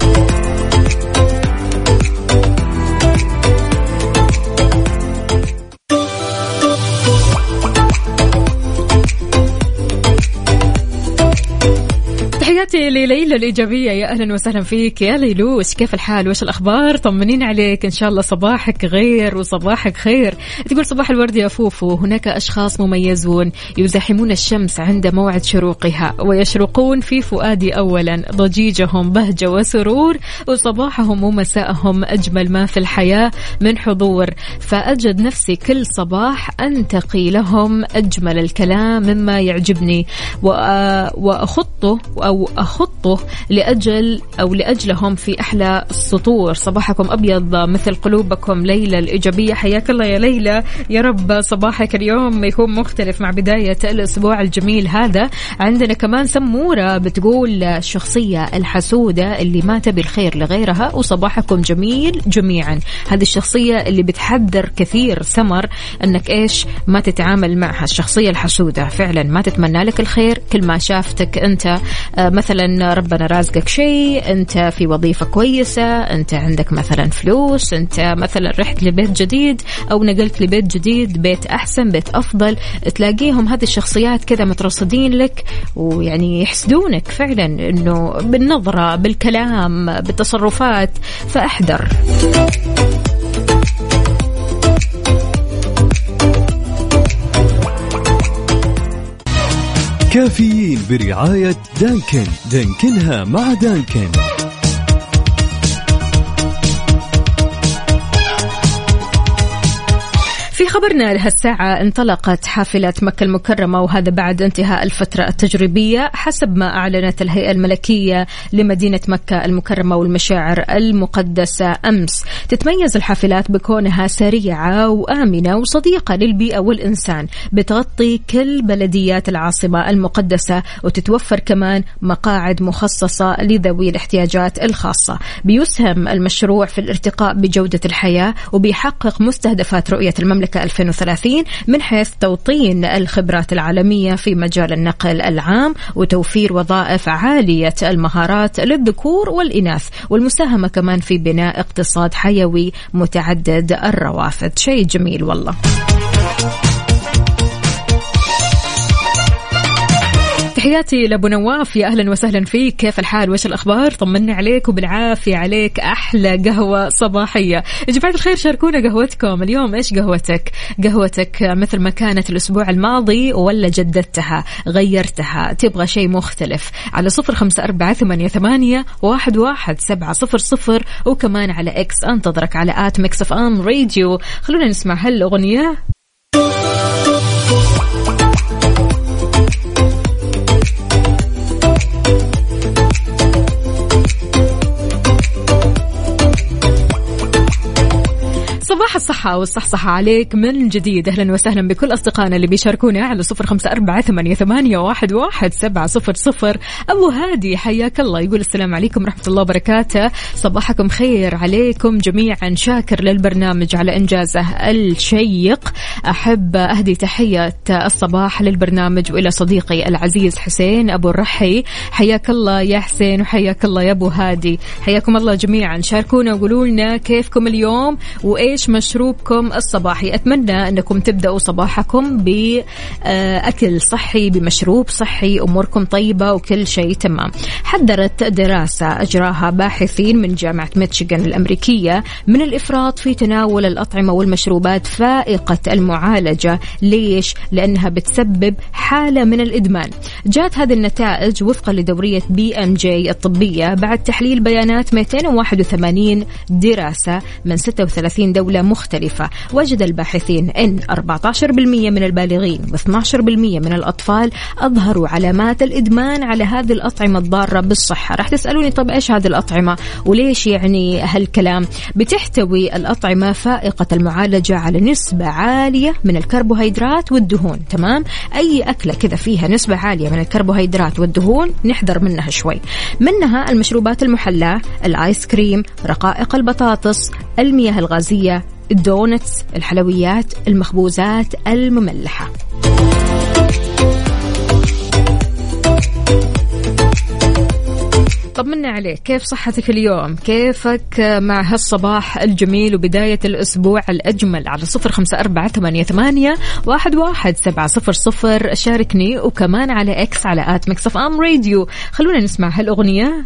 تحياتي لليلى الإيجابية، يا أهلا وسهلا فيك يا ليلوش، كيف الحال وش الأخبار؟ طمنين عليك، إن شاء الله صباحك غير وصباحك خير. تقول صباح الورد يا فوفو، هناك أشخاص مميزون يزاحمون الشمس عند موعد شروقها ويشرقون في فؤادي أولا، ضجيجهم بهجة وسرور، وصباحهم ومساءهم أجمل ما في الحياة من حضور، فأجد نفسي كل صباح أنتقي لهم أجمل الكلام مما يعجبني وأخطه لأجلهم في أحلى السطور. صباحكم أبيض مثل قلوبكم. ليلى الإيجابية حياك الله يا ليلى، يا رب صباحك اليوم يكون مختلف مع بداية الأسبوع الجميل هذا. عندنا كمان سمورة بتقول الشخصية الحسودة اللي ما تبي الخير لغيرها، وصباحكم جميل جميعا. هذه الشخصية اللي بتحذر كثير سمر أنك إيش ما تتعامل معها. الشخصية الحسودة فعلا ما تتمنى لك الخير، كل ما شافتك أنت مثلا ربنا رازقك شيء، أنت في وظيفة كويسة، أنت عندك مثلا فلوس، أنت مثلا رحت لبيت جديد أو نقلت لبيت جديد، بيت أحسن، بيت أفضل، تلاقيهم هذه الشخصيات كذا مترصدين لك ويعني يحسدونك فعلا، إنه بالنظرة، بالكلام، بالتصرفات، فأحذر. كافيين برعاية دانكن، دانكنها مع دانكن. في خبرنا لهالساعة انطلقت حافلة مكة المكرمة، وهذا بعد انتهاء الفترة التجريبية حسب ما أعلنت الهيئة الملكية لمدينة مكة المكرمة والمشاعر المقدسة أمس. تتميز الحافلات بكونها سريعة وآمنة وصديقة للبيئة والإنسان، بتغطي كل بلديات العاصمة المقدسة، وتتوفر كمان مقاعد مخصصة لذوي الاحتياجات الخاصة. بيسهم المشروع في الارتقاء بجودة الحياة، وبيحقق مستهدفات رؤية المملكة 2030 من حيث توطين الخبرات العالمية في مجال النقل العام، وتوفير وظائف عالية المهارات للذكور والإناث، والمساهمة كمان في بناء اقتصاد حيوي متعدد الروافد. شيء جميل والله. تحياتي لأبو نواف، يا أهلا وسهلا فيك، كيف الحال وإيش الأخبار؟ طمني عليك وبالعافية عليك، أحلى قهوة صباحية. يا جماعة الخير شاركونا قهوتكم اليوم، إيش قهوتك؟ قهوتك مثل ما كانت الأسبوع الماضي ولا جددتها غيرتها تبغى شيء مختلف؟ على 0548811700 وكمان على إكس أنتظرك على @mixfm_radio. خلونا نسمع هالأغنية. صباح الصحة والصحصحة عليك من جديد. أهلا وسهلا بكل أصدقائنا اللي بيشاركونا على 0548811700. أبو هادي حياك الله، يقول السلام عليكم ورحمة الله وبركاته، صباحكم خير عليكم جميعا، شاكر للبرنامج على إنجازه الشيق. أحب أهدي تحية الصباح للبرنامج وإلى صديقي العزيز حسين أبو الرحي. حياك الله يا حسين وحياك الله يا أبو هادي، حياكم الله جميعا. شاركونا وقولوا لنا كيفكم اليوم وإيش مشروبكم الصباحي. أتمنى أنكم تبدأوا صباحكم بأكل صحي، بمشروب صحي، أموركم طيبة وكل شيء تمام. حذرت دراسة أجراها باحثين من جامعة ميشيغان الأمريكية من الإفراط في تناول الأطعمة والمشروبات فائقة المعالجة. ليش؟ لأنها بتسبب حالة من الإدمان. جاءت هذه النتائج وفقا لدورية BMJ الطبية بعد تحليل بيانات 281 دراسة من 36 دولة مختلفة. وجد الباحثين أن 14% من البالغين و12% من الأطفال أظهروا علامات الإدمان على هذه الأطعمة الضارة بالصحة. راح تسألوني طب إيش هذه الأطعمة وليش يعني هالكلام؟ بتحتوي الأطعمة فائقة المعالجة على نسبة عالية من الكربوهيدرات والدهون. تمام؟ أي أكلة كذا فيها نسبة عالية من الكربوهيدرات والدهون نحذر منها شوي. منها المشروبات المحلاة، الآيس كريم، رقائق البطاطس، المياه الغازية، الدونتس، الحلويات، المخبوزات المملحة. طمنا عليك، كيف صحتك اليوم؟ كيفك مع هالصباح الجميل وبداية الأسبوع الأجمل؟ على 0548811700 شاركني، وكمان على إكس على @mixfm_radio. خلونا نسمع هالأغنية.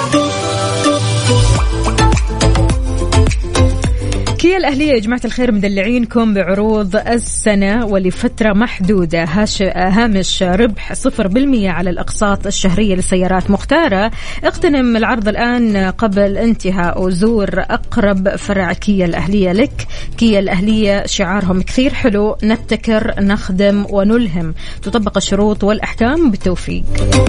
كيا الأهلية يا جماعة الخير مدلعينكم بعروض السنة ولفترة محدودة. هامش ربح 0% على الأقساط الشهرية لسيارات مختارة. اغتنم العرض الآن قبل انتهاء، وزور أقرب فرع كيا الأهلية لك. كيا الأهلية شعارهم كثير حلو، نبتكر، نخدم ونلهم. تطبق الشروط والأحكام بالتوفيق.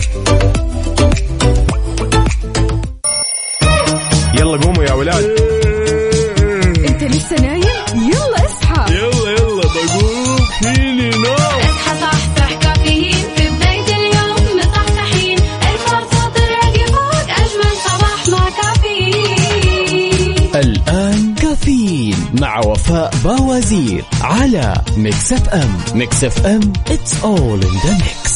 يلا قوموا يا ولاد. لسه نايم؟ يلا اصحى. يلا بقوم فيني نوم. اصحى صحصح كافيين في بداية اليوم مصحصحين، الفرصة تراقي فوق أجمل صباح مع كافيين. الآن كافيين مع وفاء باوزير على ميكس اف ام. ميكس اف ام it's all in the mix.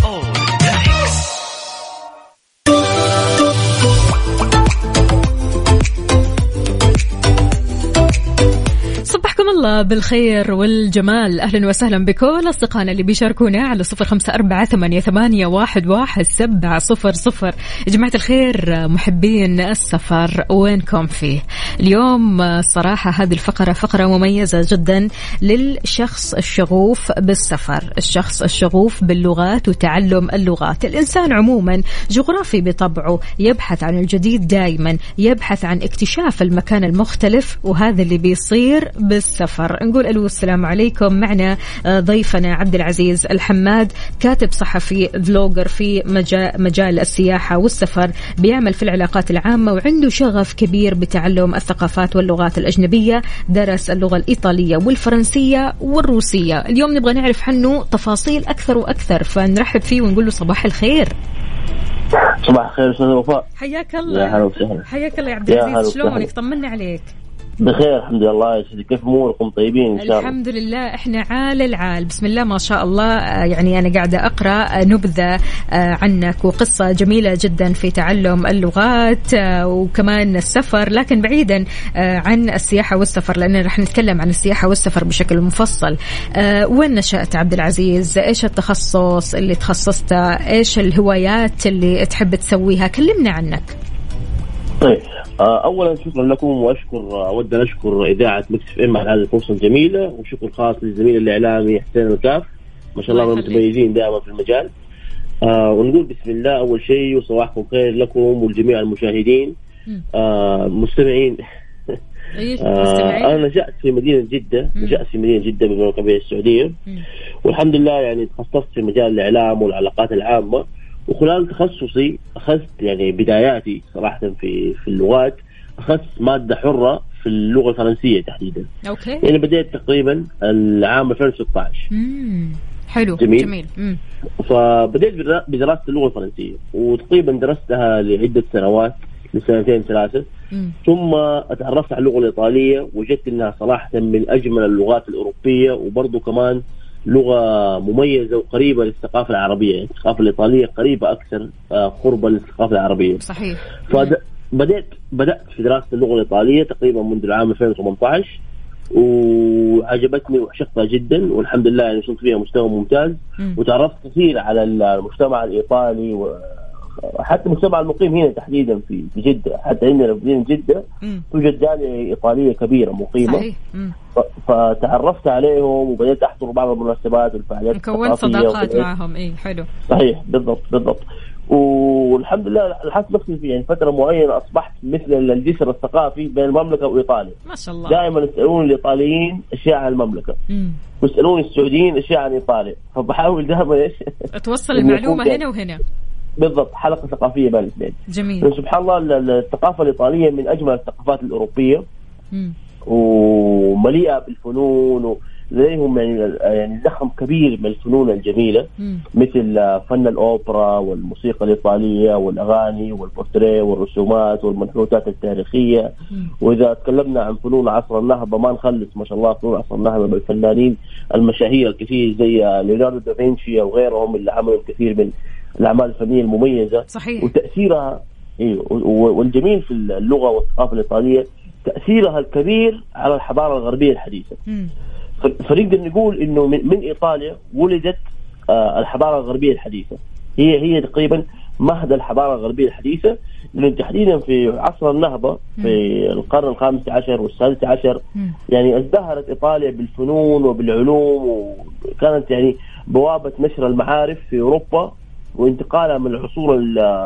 الله بالخير والجمال. أهلا وسهلا بكل أصدقائنا اللي بيشاركونا على 0548811700. يا جماعة الخير محبين السفر وينكم فيه اليوم؟ صراحة هذه الفقرة فقرة مميزة جدا للشخص الشغوف بالسفر، الشخص الشغوف باللغات وتعلم اللغات. الإنسان عموما جغرافي بطبعه، يبحث عن الجديد دائما، يبحث عن اكتشاف المكان المختلف، وهذا اللي بيصير بالسفر. والسفر. نقول ألو السلام عليكم. معنا ضيفنا عبد العزيز الحماد، كاتب صحفي فلوجر في مجال السياحة والسفر، بيعمل في العلاقات العامة وعنده شغف كبير بتعلم الثقافات واللغات الأجنبية، درس اللغة الإيطالية والفرنسية والروسية. اليوم نبغى نعرف عنه تفاصيل أكثر وأكثر، فنرحب فيه ونقول له صباح الخير. صباح الخير أستاذ وفاء. حياك الله. يا هلا وسهلا. حياك الله يا عبد العزيز، شلونك؟ طمنا عليك. بخير الحمد لله. كيف اموركم؟ طيبين ان شاء الله؟ الحمد لله احنا عال العال بسم الله ما شاء الله. يعني انا قاعده اقرا نبذه عنك وقصه جميله جدا في تعلم اللغات وكمان السفر، لكن بعيدا عن السياحه والسفر لان رح نتكلم عن السياحه والسفر بشكل مفصل. وين نشأت عبد العزيز؟ ايش التخصص اللي تخصصته؟ ايش الهوايات اللي تحب تسويها؟ كلمنا عنك. طيب اولا شكرا لكم، واشكر اود ان اشكر اذاعه مكس اف ام على هذه الفرصه الجميله، وشكر خاص للزميل الاعلامي حسين الكاف، ما شاء الله متميزين دائما في المجال. ونقول بسم الله اول شيء، وصباحكم خير لكم ولجميع المشاهدين مستمعين. انا نشأت في مدينه جده بالمملكه العربيه السعوديه، والحمد لله يعني تخصصت في مجال الاعلام والعلاقات العامه. وخلال تخصصي أخذت يعني بداياتي صراحة في اللغات، أخذت مادة حرة في اللغة الفرنسية تحديدا. أوكي. يعني بديت تقريبا العام 2016. حلو جميل. فبديت بدراسة اللغة الفرنسية، وتقريبا درستها لعدة سنوات، لسنتين ثلاثة. ثم أتعرفت على اللغة الإيطالية، وجدت أنها صراحة من أجمل اللغات الأوروبية، وبرضو كمان لغة مميزة وقريبة للثقافة العربية. يعني الثقافة الإيطالية قريبة أكثر قربا للثقافة العربية. صحيح. بدأت في دراسة اللغة الإيطالية تقريبا منذ العام 2018، وعجبتني وعشقتها جدا، والحمد لله يعني وصلت فيها مستوى ممتاز. وتعرفت كثير على المجتمع الإيطالي، وحتى المجتمع المقيم هنا تحديدا في جدة. حتى عندنا في مدينة جدة توجد جالية إيطالية كبيرة مقيمة. صحيح. فتعرفت عليهم وبدأت أحضر بعض المناسبات والفعاليات، كونت صداقات معهم. حلو. صحيح بالضبط. والحمد لله لحظت نفسي في يعني فترة معينة أصبحت مثل الجسر الثقافي بين المملكة وإيطاليا. ما شاء الله. دائما يسألون الإيطاليين أشياء عن المملكة، ويسألون السعوديين أشياء عن إيطاليا، فبحاول دائما توصل المعلومة هنا وهنا. بالضبط، حلقة ثقافية بين الاثنين. جميل. سبحان الله الثقافة الإيطالية من أجمل الثقافات الأوروبية، ومليئة بالفنون، ولديهم يعني زخم كبير من الفنون الجميلة، مثل فن الأوبرا والموسيقى الإيطالية والأغاني والبورتريه والرسومات والمنحوتات التاريخية. وإذا تكلمنا عن فنون عصر النهضة ما نخلص ما شاء الله فنون عصر النهضة بالفنانين المشاهير الكثير زي ليوناردو دافنشي وغيرهم اللي عملوا الكثير من الأعمال الفنية المميزة. صحيح. وتأثيرها والجميل في اللغة والثقافة الإيطالية تأثيرها الكبير على الحضارة الغربية الحديثة. فنقدر نقول إنه من إيطاليا ولدت الحضارة الغربية الحديثة. هي تقريبا مهد الحضارة الغربية الحديثة، لأن تحديدا في عصر النهضة في القرن الخامس عشر والسادس عشر يعني ازدهرت إيطاليا بالفنون وبالعلوم، وكانت يعني بوابة نشر المعارف في أوروبا، وانتقالها من العصور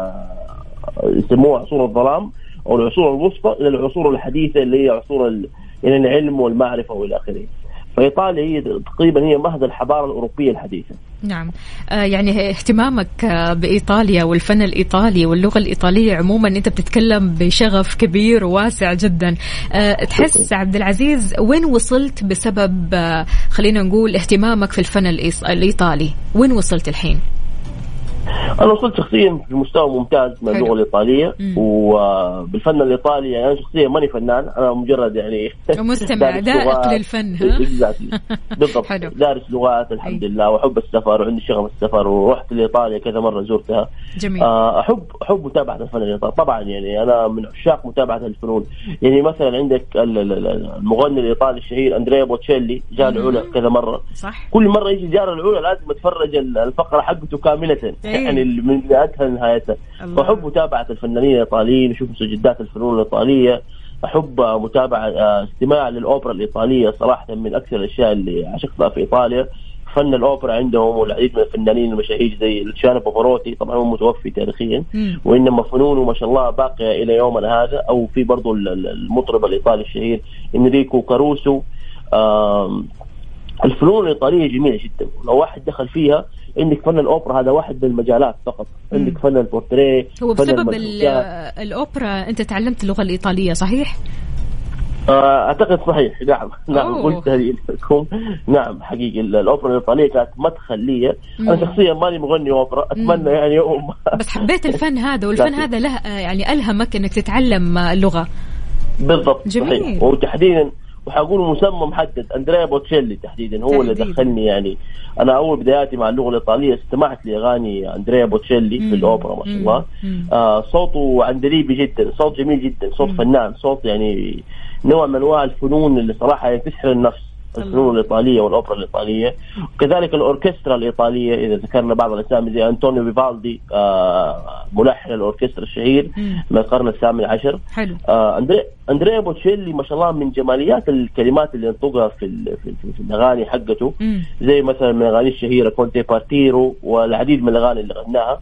يسموها عصور الظلام أو العصور الوسطى إلى العصور الحديثة اللي هي عصور العلم والمعرفة وإلى آخره. فإيطاليا هي تقريبا هي مهد الحضارة الأوروبية الحديثة. نعم. يعني اهتمامك بإيطاليا والفن الإيطالي واللغة الإيطالية عموما أنت بتتكلم بشغف كبير وواسع جدا. تحس عبد العزيز وين وصلت بسبب خلينا نقول اهتمامك في الفن الإيطالي؟ وين وصلت الحين؟ أنا وصلت شخصيا في مستوى ممتاز من اللغة الإيطالية وبالفن الإيطالي. يعني أنا شخصيا ماني فنان، أنا مجرد يعني مستمع ذائق للفن. بالضبط. دارس لغات الحمد لله، وأحب السفر وعندي شغف السفر، ورحت لإيطاليا كذا مرة زرتها. جميل. أحب متابعة الفن الإيطالي طبعا. يعني أنا من عشاق متابعة الفنون. يعني مثلا عندك المغني الإيطالي الشهير أندريا بوتشيلي جاء العلا كذا مرة. صح. كل مرة يجي جار العلا لازم أتفرج الفقرة حقته كاملة يعني من بدايتها لنهايتها. فأحب متابعة الفنانين الإيطاليين، أشوف مستجدات الفنون الإيطالية، أحب متابعة استماع للأوبرا الإيطالية. صراحة من أكثر الأشياء اللي عشقتها في إيطاليا فن الأوبرا عندهم، والعديد من الفنانين المشاهير زي لوتشيانو بافاروتي، طبعا هو متوفي تاريخيا وإنما فنونه ما شاء الله باقية إلى يومنا هذا. أو في برضو المطرب الإيطالي الشهير إنريكو كاروسو، الفنون الإيطالية جميلة جدا، لو واحد دخل فيها عندك فن الأوبرا هذا واحد من المجالات فقط، عندك فن البورتريه. هو بسبب الأوبرا أنت تعلمت اللغة الإيطالية صحيح؟ أعتقد صحيح. نعم قلت هذه لكم. نعم حقيقي الأوبرا الإيطالية كانت مدخل لي. أنا شخصيا ماني مغني أوبرا، أتمنى يعني يوم بس حبيت الفن هذا، والفن هذا له يعني ألهمك إنك تتعلم اللغة. بالضبط جميل. صحيح. وتحديدا وحقول مسمى محدد، أندريا بوتشيلي تحديدا هو اللي دخلني. يعني أنا أول بداياتي مع اللغة الإيطالية استمعت لأغاني أندريا بوتشيلي في الأوبرا ما شاء الله. صوته عندليبي جدا، صوت جميل جدا، صوت فنان، صوت يعني نوع من أنواع الفنون اللي صراحة تسحر النفس، الفنون الإيطالية والأوبرا الإيطالية. وكذلك الأوركسترا الإيطالية إذا ذكرنا بعض الأسامي زي أنطونيو فيفالدي ملحن الأوركسترا الشهير من القرن الثامن عشر. أندريا بوتشيلي ما شاء الله من جماليات الكلمات اللي ينطقها في الأغاني حقته، زي مثلا من الأغاني الشهيرة كونتي بارتيرو والعديد من الأغاني اللي غناها.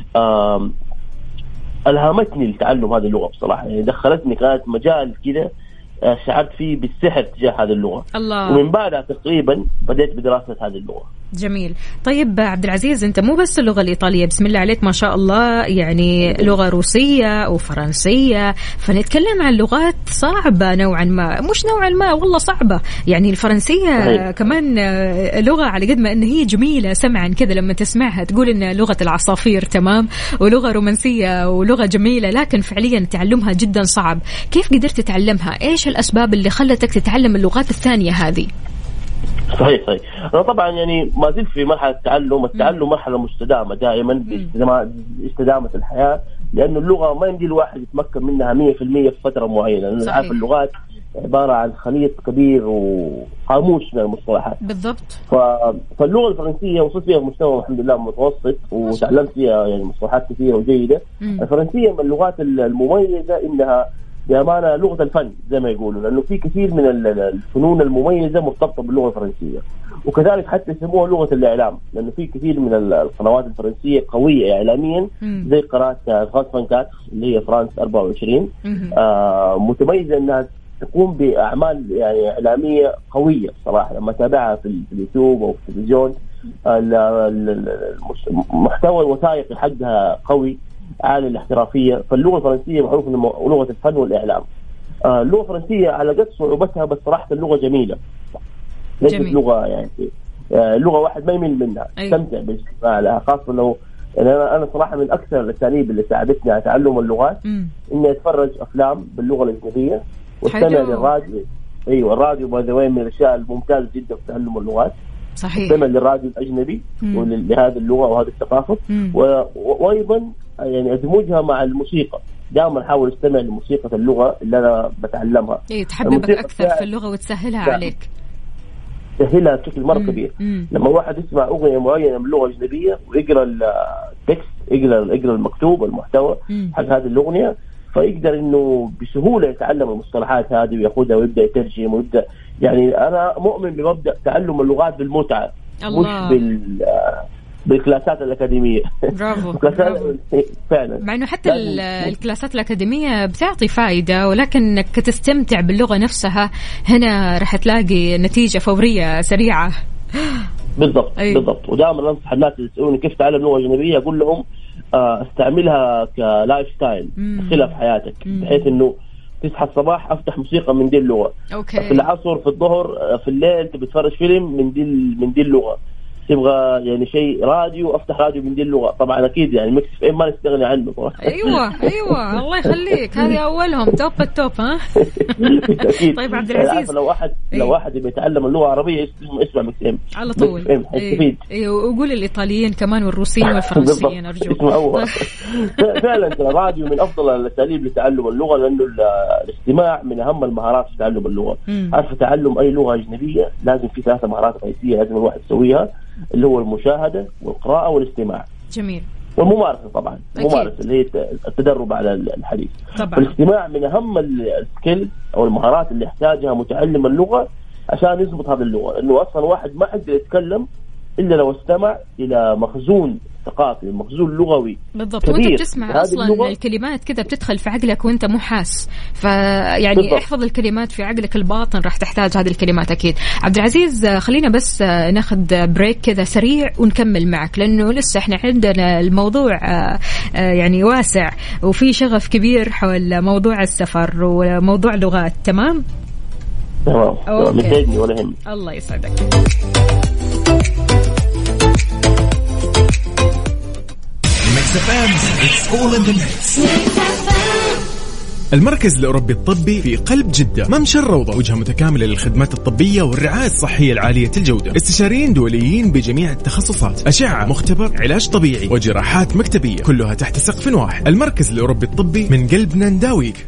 ألهمتني لتعلم هذه اللغة بصراحة، يعني دخلتني، كانت مجال كده شعرت فيه بالسحر تجاه هذه اللغة. الله. ومن بعدها تقريبا بدأت بدراسة هذه اللغة. جميل. طيب عبد العزيز، أنت مو بس اللغة الإيطالية، بسم الله عليك ما شاء الله، يعني لغة روسية وفرنسية، فنتكلم عن لغات صعبة نوعا ما، مش نوعا ما والله صعبة. يعني الفرنسية كمان لغة على قد ما أن هي جميلة سمعا كذا لما تسمعها تقول إن لغة العصافير، تمام، ولغة رومانسية ولغة جميلة، لكن فعليا تعلمها جدا صعب. كيف قدرت تتعلمها؟ إيش الأسباب اللي خلتك تتعلم اللغات الثانية هذه؟ صحيح. أنا طبعا يعني ما زلت في مرحلة التعلم مرحلة مستدامة دائما باستدامة الحياة، لأن اللغة ما يمدي الواحد يتمكن منها 100% في فترة معينة، لأن عارف اللغات عبارة عن خليط كبير وقاموس من المصطلحات. بالضبط. فاللغة الفرنسية وصلت فيها مستوى الحمد لله متوسط، وتعلمت فيها يعني مصطلحات كثيرة وجيدة. الفرنسية من اللغات المميزة إنها بأمانة لغة الفن زي ما يقولوا، لأنه في كثير من الفنون المميزة مرتبطة باللغة الفرنسية، وكذلك حتى يسموها لغة الإعلام، لأنه في كثير من القنوات الفرنسية قوية إعلاميا، زي قناة فرانس 24 اللي هي فرانس 24 متميزة أنها تقوم بأعمال يعني إعلامية قوية صراحة. لما تابعها في اليوتيوب أو في التلفزيون، محتوى الوثائقي حقها قوي عالي الاحترافية. فاللغة الفرنسية معروف أنها لغة الفن والإعلام. اللغة الفرنسية على قد صعوبتها بس صراحة اللغة جميلة، ليست لغة يعني لغة واحد ما يمل منها، استمتع بالاستماع لها، خاصة لو يعني أنا صراحة من أكثر الأساليب اللي ساعدتني على تعلم اللغات إني أتفرج أفلام باللغة الأجنبية واستمع للراديو. أيوة الراديو باي ذا واي من الأشياء الممتازة جدا في تعلم اللغات. صحيح. استمع للراديو الأجنبي ولهذه اللغة وهذه الثقافة، وأيضا يعني أدمجها مع الموسيقى. دائما أحاول أستمع لموسيقى اللغة اللي أنا بتعلمها، تحببك أكثر في اللغة وتسهلها عليك، تسهلها بشكل مرة كبير. لما واحد يسمع أغنية معينة من لغة أجنبية ويقرأ التكست، يقرأ المكتوب المحتوى حق هذه الأغنية، فيقدر إنه بسهولة يتعلم المصطلحات هذه ويأخذها ويبدأ يترجم ويبدأ. يعني أنا مؤمن بمبدأ تعلم اللغات بالمتعة، مش بالكلاسات الأكاديمية. برافو. فعلا. مع إنه حتى الكلاسات الأكاديمية بتعطي فائدة، ولكنك تستمتع باللغة نفسها هنا رح تلاقي نتيجة فورية سريعة. بالضبط. بالضبط. ودائما أنصح الناس اللي يسألوني كيف تعلم لغة أجنبية، أقول لهم استعملها كلايف ستايل، دخلها في حياتك، بحيث إنه تصحى الصباح أفتح موسيقى من دي اللغة، في العصر، في الظهر، في الليل تبي تتفرج فيلم من دي اللغة، تبغى يعني شيء راديو افتح راديو من دي اللغة. طبعا اكيد يعني ميكس اف ام ما نستغني عنه طبعا. ايوه الله يخليك، هذه اولهم توب التوب. ها طيب عبد العزيز، لو واحد يبي يتعلم اللغة العربية اسمع ميكس ام على طول. وقول الايطاليين كمان والروسيين والفرنسيين ارجوك. فعلا الراديو من افضل الاساليب لتعلم اللغة، لانه الاستماع من اهم المهارات في تعلم اللغة. عارف تعلم اي لغة اجنبية لازم في 3 مهارات رئيسية لازم الواحد يسويها، اللي هو المشاهدة والقراءة والاستماع. جميل. والممارسة طبعا، الممارسة اللي هي التدرب على الحديث. الاستماع من أهم السكيل أو المهارات اللي يحتاجها متعلم اللغة عشان يضبط هذه اللغة، لأنه أصلا واحد ما يقدر يتكلم إلا لو استمع إلى مخزون ثقافي ومخزون لغوي بالضبط. وانت بتسمع اصلا الكلمات كذا بتدخل في عقلك وانت مو حاس، فيعني بالضبط. احفظ الكلمات في عقلك الباطن، راح تحتاج هذه الكلمات اكيد. عبد العزيز خلينا بس ناخذ بريك كذا سريع ونكمل معك، لانه لسه احنا عندنا الموضوع يعني واسع وفي شغف كبير حول موضوع السفر وموضوع لغات. تمام يسعدني ولا هم. الله يسعدك. المركز الأوروبي الطبي في قلب جدة، ممشى الروضة، وجهة متكاملة للخدمات الطبية والرعاية الصحية العالية الجودة، استشاريين دوليين بجميع التخصصات، أشعة، مختبر، علاج طبيعي وجراحات مكتبية، كلها تحت سقف واحد. المركز الأوروبي الطبي، من قلبنا نداويك.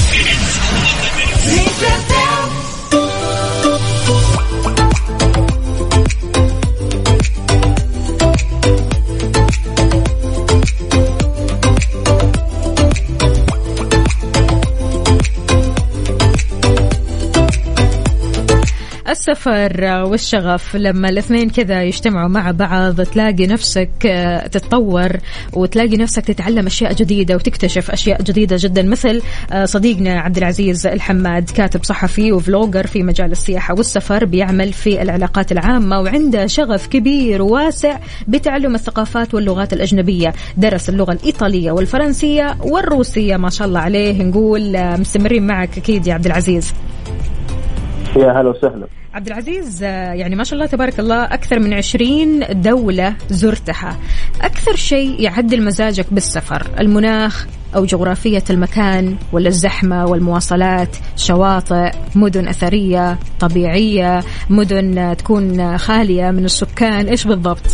السفر والشغف لما الاثنين كذا يجتمعوا مع بعض تلاقي نفسك تتطور وتلاقي نفسك تتعلم أشياء جديدة وتكتشف أشياء جديدة جدا، مثل صديقنا عبد العزيز الحماد، كاتب صحفي وفلوجر في مجال السياحة والسفر، بيعمل في العلاقات العامة وعنده شغف كبير وواسع بتعلم الثقافات واللغات الأجنبية. درس اللغة الإيطالية والفرنسية والروسية، ما شاء الله عليه. نقول مستمرين معك أكيد يا عبد العزيز. يا هلا وسهلا عبد العزيز. يعني ما شاء الله تبارك الله أكثر من 20 دولة زرتها. أكثر شيء يعدل مزاجك بالسفر المناخ أو جغرافية المكان، ولا الزحمة والمواصلات، شواطئ، مدن أثرية طبيعية، مدن تكون خالية من السكان، إيش بالضبط؟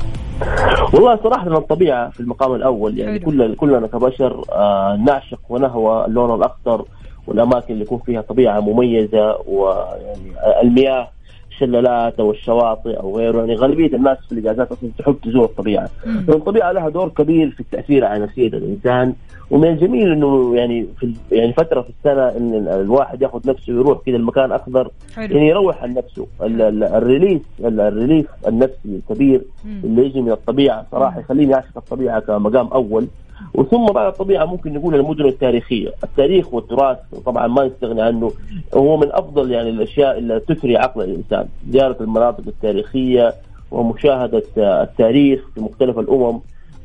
والله صراحة الطبيعة في المقام الأول. يعني كلنا كبشر نعشق ونهوى اللون الأخضر والأماكن اللي يكون فيها طبيعة مميزة، ويعني المياه، الشلالات أو الشواطئ أو غيره. يعني غالبية الناس في الإجازات أصلا تحب تزور الطبيعة، الطبيعة لها دور كبير في التأثير على نفسية الإنسان. ومن الجميل إنه يعني فترة في السنة إن الواحد يأخذ نفسه ويروح كذا المكان أخضر، يعني يروح عن نفسه. الريليف النفسي الكبير اللي يجي من الطبيعة صراحة يخليني أعشق الطبيعة كمقام أول. وثم بعد الطبيعة ممكن نقول المدن التاريخية، التاريخ والتراث طبعا ما نستغني عنه، هو من أفضل يعني الأشياء اللي تثري عقل الإنسان. زيارة المناطق التاريخية ومشاهدة التاريخ في مختلف الأمم.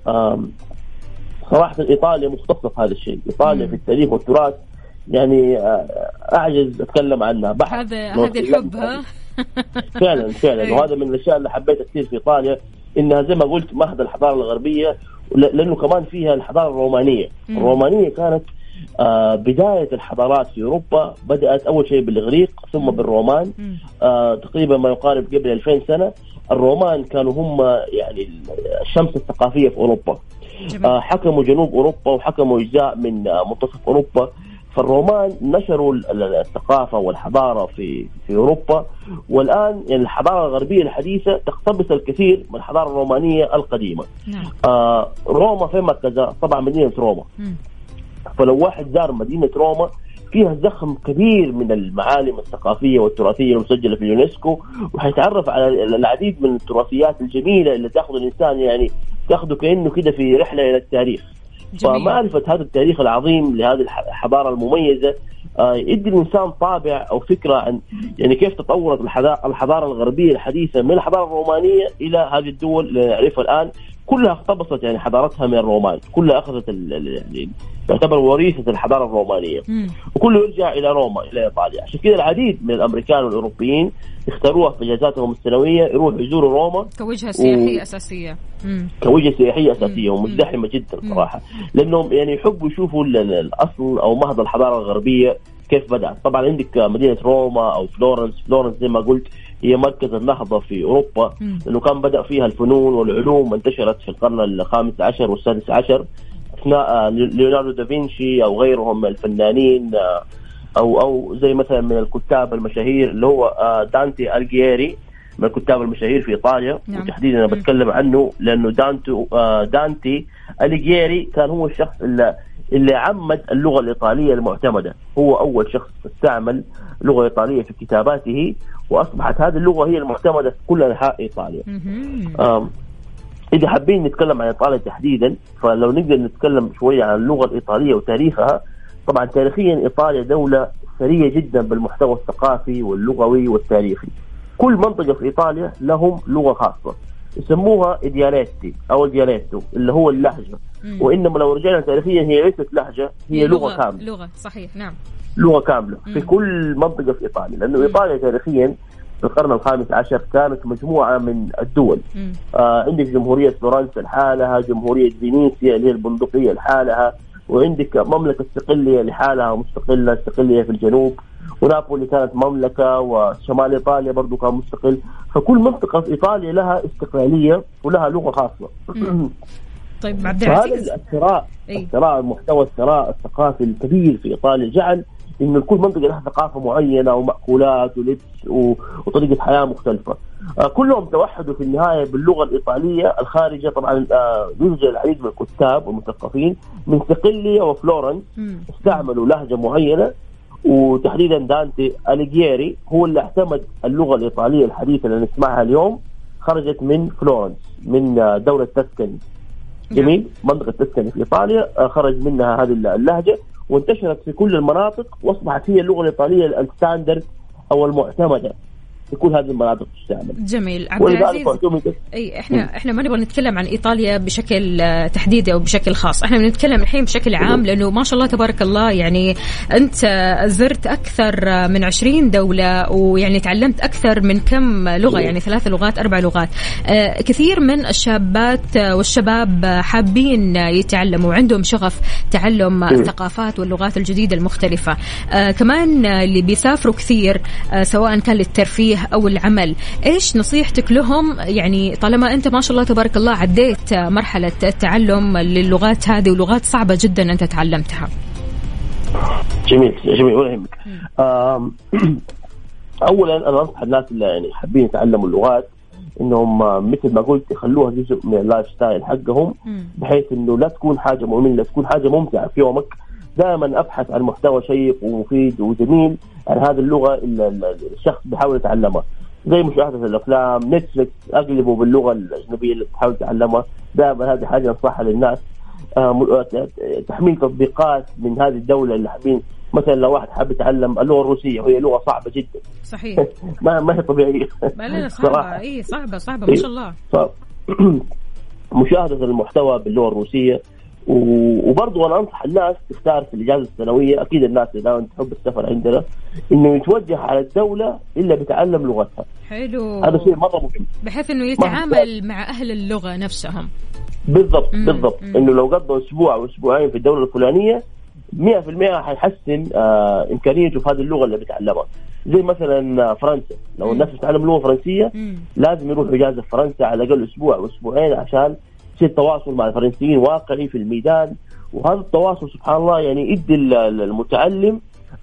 صراحة إيطاليا مختصة في هذا الشيء، إيطاليا في التاريخ والتراث يعني أعجز أتكلم عنها. هذه الحب فعلا وهذا من الأشياء اللي حبيت كثير في إيطاليا، إنها زي ما قلت مهد الحضارة الغربية، لأنه كمان فيها الحضارة الرومانية. الرومانية كانت بداية الحضارات في أوروبا، بدأت أول شيء بالإغريق ثم بالرومان. تقريبا ما يقارب قبل 2000 سنة الرومان كانوا هم يعني الشمس الثقافية في أوروبا. حكموا جنوب أوروبا وحكموا أجزاء من منتصف أوروبا. فالرومان نشروا الثقافة والحضارة في أوروبا، والآن يعني الحضارة الغربية الحديثة تقتبس الكثير من الحضارة الرومانية القديمة. روما في مركزها طبعا مدينة روما. فلو واحد زار مدينة روما فيها زخم كبير من المعالم الثقافية والتراثية المسجلة في اليونسكو، وحيتعرف على العديد من التراثيات الجميلة اللي تأخذ الإنسان، يعني تأخذه كأنه كده في رحلة إلى التاريخ. فمعرفة هذا التاريخ العظيم لهذه الحضارة المميزة يدي الإنسان طابع أو فكرة عن يعني كيف تطورت الحضارة الغربية الحديثة من الحضارة الرومانية إلى هذه الدول اللي نعرفها الآن. كلها اقتبست يعني حضارتها من الرومان، كلها أخذت يعني تعتبر وريثة الحضارة الرومانية، وكله يرجع إلى روما إلى إيطاليا. عشان كده العديد من الأمريكان والأوروبيين اختاروها في إجازاتهم السنوية يروحوا يزوروا روما كوجهة سياحية أساسية. كوجهة سياحية أساسية ومزدحمة جدا صراحة، لأنهم يعني يحبوا يشوفوا الأصل أو مهد الحضارة الغربية كيف بدأت. طبعا عندك مدينة روما أو فلورنس زي ما قلت هي مركز النهضة في أوروبا، لأنه كان بدأ فيها الفنون والعلوم، انتشرت في القرن الخامس عشر والسادس عشر أثناء ليوناردو دافنشي أو غيرهم من الفنانين، أو زي مثلا من الكتاب المشاهير اللي هو دانتي أليغيري من الكتاب المشاهير في إيطاليا. وتحديدا أنا بتكلم عنه لأنه دانتي أليغيري كان هو الشخص اللي اللي عمد اللغة الإيطالية المعتمدة. هو أول شخص استعمل لغة إيطالية في كتاباته، وأصبحت هذه اللغة هي المعتمدة في كل أنحاء إيطاليا. إذا حابين نتكلم عن إيطاليا تحديدا، فلو نقدر نتكلم شوية عن اللغة الإيطالية وتاريخها. طبعا تاريخيا إيطاليا دولة ثرية جدا بالمحتوى الثقافي واللغوي والتاريخي. كل منطقة في إيطاليا لهم لغة خاصة يسموها دياليتي أو دياليتو اللي هو اللهجة. وإنما لو رجعنا تاريخيا هي ليست لهجة، هي لغة كاملة. لغة صحيح، نعم، لغة كاملة في كل منطقة في إيطاليا، لأنه إيطاليا تاريخيا في القرن الخامس عشر كانت مجموعة من الدول. عندك جمهورية فلورنسا لحالها، جمهورية فينيسيا اللي هي البندقية لحالها، وعندك مملكة صقلية لحالها مستقلة، صقلية في الجنوب، ونابولي كانت مملكة، وشمال إيطاليا برضو كان مستقل. فكل منطقة في إيطاليا لها استقلالية ولها لغة خاصة. طيب عبد العزيز، هذا الثراء المحتوى الثراء الثقافي الكبير في إيطاليا جعل إنه كل منطقة لها ثقافة معينة ومأكولات ولبس وطريقة حياة مختلفة. كلهم توحدوا في النهاية باللغة الإيطالية الخارجة. طبعا يوجد العديد من الكتاب والمثقفين من صقلية وفلورنس استعملوا لهجة معينة، وتحديدا دانتي أليغيري هو اللي اعتمد اللغة الإيطالية الحديثة اللي نسمعها اليوم، خرجت من فلورنس من دولة تسكني. جميل، منطقة تسكني في إيطاليا خرج منها هذه اللهجة وانتشرت في كل المناطق، واصبحت هي اللغة الإيطالية الستاندرد أو المعتمدة في كل هذه المناطق تستعمل. جميل عبد العزيز، اي احنا ما نبغى نتكلم عن ايطاليا بشكل تحديدي او بشكل خاص، احنا بنتكلم الحين بشكل عام، لانه ما شاء الله تبارك الله يعني انت زرت اكثر من 20 دولة، ويعني تعلمت اكثر من كم لغة، يعني 3 لغات 4 لغات. كثير من الشابات والشباب حابين يتعلموا وعندهم شغف تعلم الثقافات واللغات الجديدة المختلفة. كمان اللي بيسافروا كثير سواء كان للترفيه أو العمل، إيش نصيحتك لهم؟ يعني طالما أنت ما شاء الله تبارك الله عديت مرحلة التعلم للغات هذه، ولغات صعبة جدا أنت تعلمتها. جميل ولا يهمك. أولا أنا أنصح الناس اللي يعني حابين يتعلموا اللغات إنهم مثل ما قلت يخلوها جزء من اللايف ستايل حقهم، بحيث إنه لا تكون حاجة مملة، تكون حاجة ممتعة في يومك. دائما أبحث عن محتوى شيق ومفيد وجميل عن هذه اللغة اللي الشخص بيحاول يتعلمها، زي مشاهدة الأفلام، نتفليكس أقلبه باللغة الأجنبية اللي بتحاول تعلمها. دائما هذه حاجة نصحها للناس. تحميل تطبيقات من هذه الدولة اللي حابين، مثلا لو واحد حاب يتعلم اللغة الروسية وهي لغة صعبة جدا. صحيح. ما هي طبيعية. لا صعبة. صعبة ما شاء الله. مشاهدة المحتوى باللغة الروسية. وبرضو أنا أنصح الناس تختار في الإجازة السنوية، أكيد الناس اللي تحب السفر عندنا، إنه يتوجه على الدولة إلا بتعلم لغتها. حلو، هذا شيء مرة مهم، بحيث إنه يتعامل مع أهل اللغة نفسهم. بالضبط. إنه لو قضوا أسبوع أو أسبوعين في الدولة الفلانية 100% حيحسن إمكانيته في هذه اللغة اللي بتعلمها. زي مثلا فرنسا، لو الناس بتتعلم لغة فرنسية لازم يروحوا إجازة في فرنسا على الأقل أسبوع أو أسبوعين عشان يصير التواصل مع الفرنسيين واقعي في الميدان. وهذا التواصل سبحان الله يعني يدي المتعلم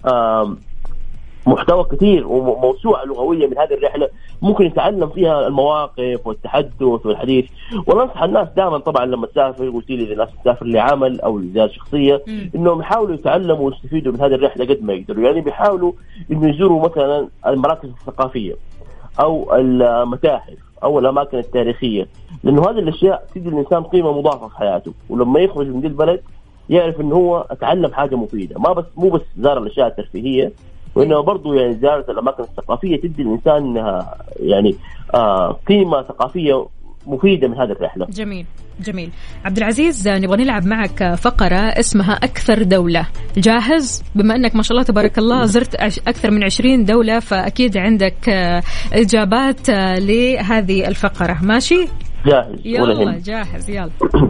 محتوى كثير وموسوعة لغوية من هذه الرحلة، ممكن يتعلم فيها المواقف والتحدث والحديث. وننصح الناس دائما طبعا لما تسافر، قلت لي إذا الناس تسافر لعمل أو لزيارة شخصية، إنهم يحاولوا يتعلموا ويستفيدوا من هذه الرحلة قد ما يقدروا. يعني بيحاولوا إنه يزوروا مثلا المراكز الثقافية أو المتاحف أو الأماكن التاريخية، لأنه هذه الأشياء تدي الإنسان قيمة مضافة في حياته، ولما يخرج من البلد يعرف إنه هو أتعلم حاجة مفيدة، مو بس زار الأشياء الترفيهية، وإنه برضو يعني زيارة الأماكن الثقافية تدي الإنسان يعني قيمة ثقافية مفيدة من هذه الرحلة. جميل عبد العزيز، نبغى نلعب معك فقرة اسمها أكثر دولة. جاهز؟ بما أنك ما شاء الله تبارك الله زرت أكثر من 20 دولة، فأكيد عندك إجابات لهذه الفقرة. ماشي؟ جاهز. يلا جاهز، يلا.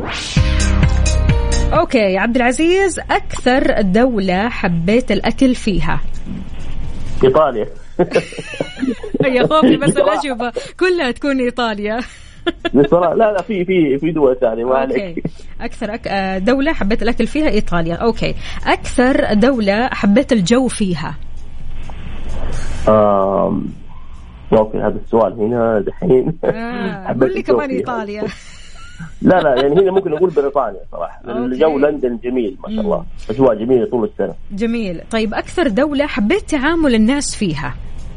أوكي عبد العزيز، أكثر دولة حبيت الأكل فيها؟ إيطاليا. يا خوفي بس الأجوبة كلها تكون إيطاليا. لا في دول ثانية ما عليك. أكثر دولة حبيت الأكل فيها إيطاليا. أوكي، أكثر دولة حبيت الجو فيها؟ ممكن هذا السؤال هنا دحين. قل لي كمان إيطاليا. لا يعني هنا ممكن نقول بريطانيا صراحة. الجو لندن جميل ما شاء الله، أجواء جميلة طول السنة. جميل. طيب أكثر دولة حبيت تعامل الناس فيها؟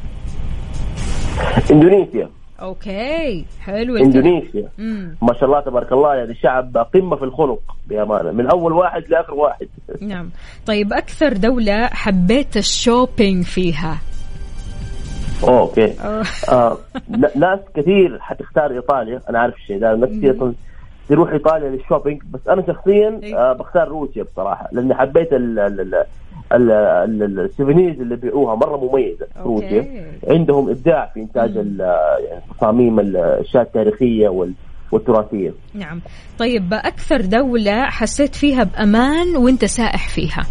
إندونيسيا. أوكي حلو. إندونيسيا ما شاء الله تبارك الله، يعني شعب قمة في الخلق بأمانة، من أول واحد لآخر واحد. نعم. طيب أكثر دولة حبيت الشوبينج فيها؟ اوكي. ناس كثير حتختار ايطاليا، انا عارف الشيء ده، ناس كثير تروح ايطاليا للشوبينج، بس انا شخصيا بختار روسيا بصراحه، لاني حبيت السيفينيز اللي بيعوها مره مميزه. روسيا عندهم ابداع في انتاج يعني تصاميم الاشياء التاريخيه والتراثيه. نعم. طيب اكثر دوله حسيت فيها بامان وانت سائح فيها؟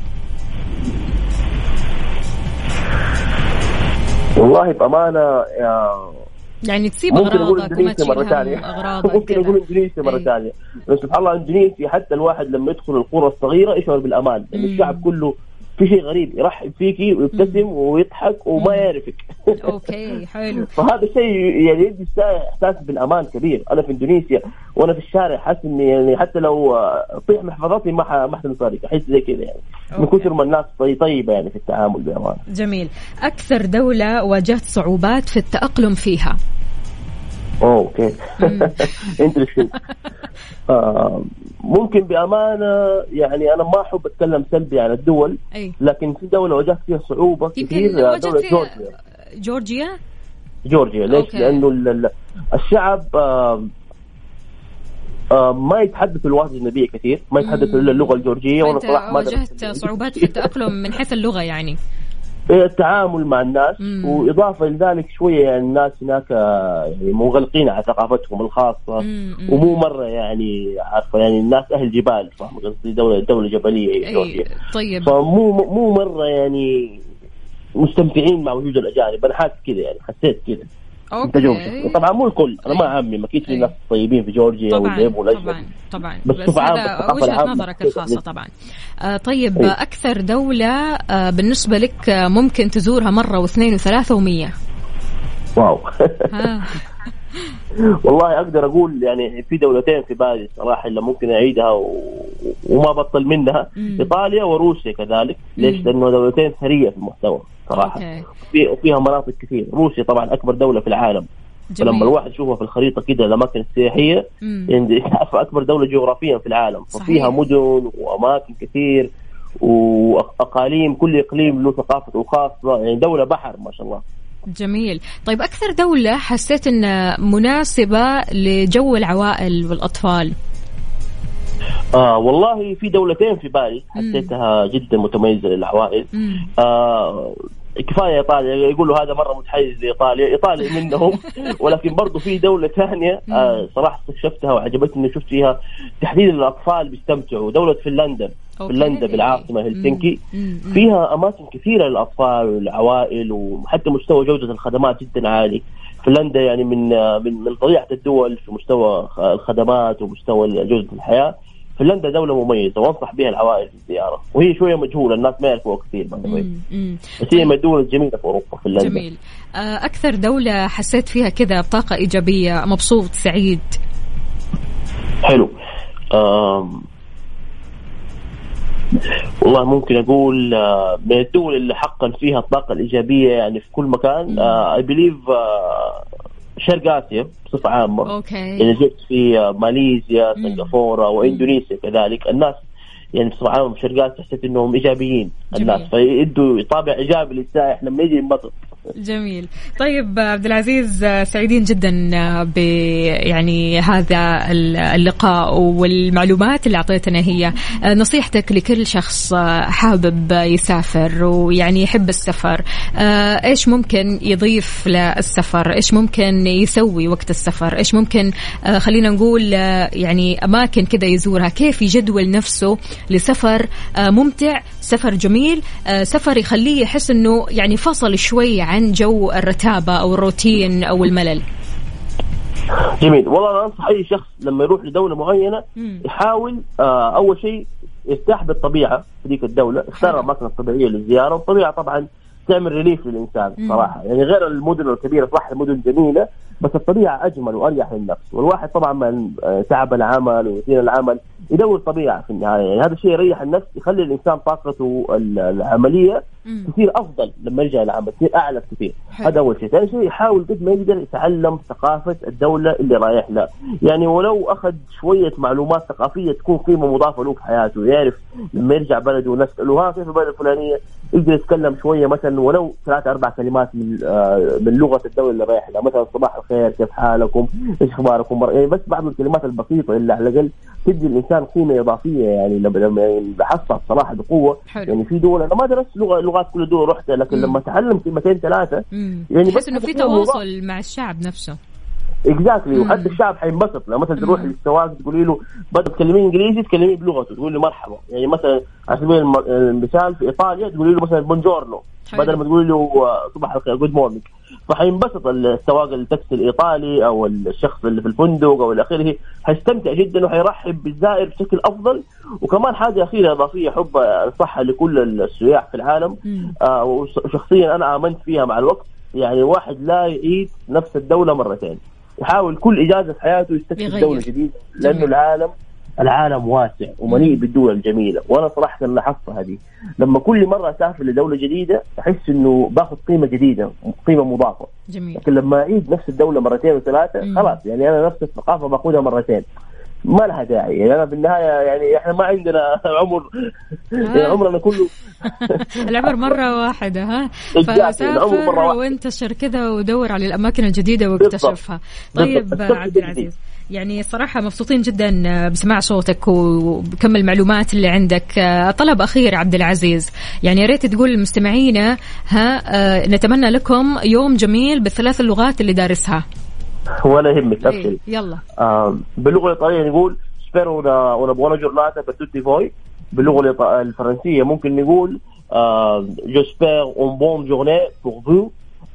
والله بأمانة يعني تسيب أغراضك وما تشيل هم أغراضك. ممكن أقول إندونيسيا مرة ثانية. بس سبحان الله إندونيسيا حتى الواحد لما يدخل القرى الصغيرة يشعر بالأمان، لأن الشعب كله في شيء غريب، يرحب فيكي ويبتسم ويضحك وما يعرفك. أوكي حلو. فهذا شيء يعني يدي إحساس بالأمان كبير. أنا في إندونيسيا وأنا في الشارع حاسس إني يعني حتى لو طيح محفظتي ما حتنصاري، أحس زي كذا يعني من كثر ما الناس طيبة يعني في التعامل بأمان. جميل. أكثر دولة واجهت صعوبات في التأقلم فيها؟ اوكي. انترستينج. ممكن بأمانة يعني أنا ما أحب أتكلم سلبي عن الدول، لكن في دولة واجهت فيها صعوبة كثير، دولة جورجيا. ليش؟ أوكي. لأنه الشعب ما يتحدث اللغات الأجنبية كثير، ما يتحدث إلا اللغة الجورجية، وأنا صراحة ما واجهت صعوبات في التأقلم من حيث اللغة يعني التعامل مع الناس. وإضافة لذلك شوية يعني الناس هناك يعني منغلقين على ثقافتهم الخاصة، ومو مرة يعني عارفة يعني الناس أهل جبال، فاهم قصدي؟ دولة جبلية جورجيا. طيب. فمو مرة يعني مستمتعين مع وجود الأجانب. أنا حاسس كذا يعني، حسيت كذا. طبعا مو الكل، أنا ما عمي أكيد في ناس طيبين في جورجيا والليب والأجنبي طبعا بس هذا وجهة نظرك الخاصة طبعا. طيب أكثر دولة بالنسبة لك ممكن تزورها مرة واثنين وثلاثة ومية؟ واو. والله أقدر أقول يعني في دولتين في بالي صراحة اللي ممكن أعيدها وما بطل منها. إيطاليا وروسيا كذلك. ليش؟ لأنه دولتين ثرية في المحتوى صراحة، وفيها مناطق كثير. روسيا طبعا أكبر دولة في العالم. فلما الواحد يشوفها في الخريطة كده الأماكن السياحية، يعني أكبر دولة جغرافيا في العالم، ففيها مدن وأماكن كثير وأقاليم، كل إقليم له ثقافته الخاصة، يعني دولة بحر ما شاء الله. جميل. طيب أكثر دولة حسيت إن مناسبة لجو العوائل والأطفال؟ والله في دولتين في بالي حسيتها جدا متميزة للعوائل. كفاية إيطاليا، يقولوا هذا مرة متحيز لإيطاليا منهم. ولكن برضو في دولة ثانية صراحة استكشفتها وعجبتني، شفت فيها تحديدا الأطفال بيستمتعوا، دولة فنلندا. فنلندا بالعاصمة هلسنكي فيها أماكن كثيرة للأطفال والعوائل، وحتى مستوى جودة الخدمات جدا عالي. فنلندا يعني من طبيعة الدول في مستوى الخدمات ومستوى جودة الحياة. فنلندا دولة مميزة وانصح بها العوائل في الزيارة، وهي شوية مجهولة، الناس ما يعرفوها كثير بس هي من الدول الجميلة في أوروبا فنلندا. جميل. أكثر دولة حسيت فيها كذا بطاقة إيجابية، مبسوط سعيد؟ حلو. والله ممكن أقول من الدول اللي حقا فيها الطاقة الإيجابية يعني في كل مكان، I believe شرق آسيا بصفة عامة. يعني زرت في ماليزيا، سنغافورة وإندونيسيا كذلك. الناس يعني بصفة عامة في شرق آسيا حسيت إنهم إيجابيين الناس، فيدوا طابع إيجابي للسائح لما يجي ينبسط. جميل. طيب عبد العزيز، سعيدين جدا يعني هذا اللقاء والمعلومات اللي أعطيتنا هي. نصيحتك لكل شخص حابب يسافر ويعني يحب السفر، إيش ممكن يضيف للسفر؟ إيش ممكن يسوي وقت السفر؟ إيش ممكن خلينا نقول يعني أماكن كده يزورها؟ كيف يجدول نفسه لسفر ممتع، سفر جميل، سفر يخليه يحس إنه يعني فصل شوي عن جو الرتابة أو الروتين أو الملل؟ جميل. والله أنا أنصح أي شخص لما يروح لدولة معينة يحاول أول شيء يرتاح بالطبيعة في ذيك الدولة، اختار الأماكن الطبيعية للزيارة. والطبيعة طبعا تعمل ريليف للإنسان صراحة. يعني غير المدن الكبيرة صح المدن جميلة بس الطبيعة أجمل وأريح للنفس. والواحد طبعا من تعب العمل وروتين العمل يدور طبيعة في النهاية. يعني هذا الشيء يريح النفس يخلي الإنسان طاقته العملية تصير أفضل لما يرجع العمل تصير أعلى كثير. هذا أول شيء. ثاني شيء يحاول قد ما يقدر يتعلم ثقافة الدولة اللي رايح لها. يعني ولو أخذ شوية معلومات ثقافية تكون قيمة مضافة له في حياته. يعرف لما يرجع بلده ونسأله ها كيف البلد الفلانية يقدر يتكلم شوية مثلا ولو 3-4 كلمات من لغة الدولة اللي رايح لها. مثلا صباح الخير كيف حالكم إيش أخباركم يعني بس بعض الكلمات البسيطة اللي على الأقل تدي الإنسان قيمة إضافية. يعني لما بحصل صراحة بقوة. يعني في دول أنا ما درست لغات كل دول رحت لكن لما تعلم كلمتين 3 يعني بس إنه في تواصل مع الشعب نفسه. اكزاكتلي. وحد الشعب حينبسط لما مثلا تروح للسواق تقولي له بدك تكلمين انجليزي تكلمي بلغته تقول له مرحبا. يعني مثلا على سبيل المثال في ايطاليا تقولي له مثلا بونجورنو بدل ما تقولي له صباح الخير جود مورنينج. فحينبسط السواق التاكسي الايطالي او الشخص اللي في الفندق او الى اخره حيستمتع جدا وحيرحب بالزائر بشكل افضل. وكمان حاجه اخيره اضافيه حب الصحه لكل السياح في العالم. وشخصيا انا امنت فيها مع الوقت. يعني واحد لا يعيد نفس الدوله مرتين. يحاول كل إجازة في حياته يستكشف دولة جديدة لأنه العالم واسع ومليء بالدول الجميلة. وأنا صراحة لاحظت هذه لما كل مرة أسافر لدولة جديدة أحس إنه باخذ قيمة جديدة قيمة مضافة. جميل. لكن لما أعيد نفس الدولة 2 و3 خلاص يعني أنا نفس الثقافة باخذها 2 ما لها داعي. يعني أنا بالنهاية يعني إحنا ما عندنا عمر يعني عمرنا كله العمر مرة واحدة ها فسافر وانتشر كذا ودور على الأماكن الجديدة واكتشفها. طيب عبد العزيز يعني صراحة مبسوطين جدا بسماع صوتك وكم المعلومات اللي عندك. طلب أخير عبد العزيز يعني يا ريت تقول للمستمعين نتمنى لكم يوم جميل ب3 اللغات اللي دارسها. ولا يهمك أبشر. يلا. باللغة الإيطالية نقول spero una buona giornata per tutti voi. باللغة الفرنسية ممكن نقول j'espère une bonne journée pour vous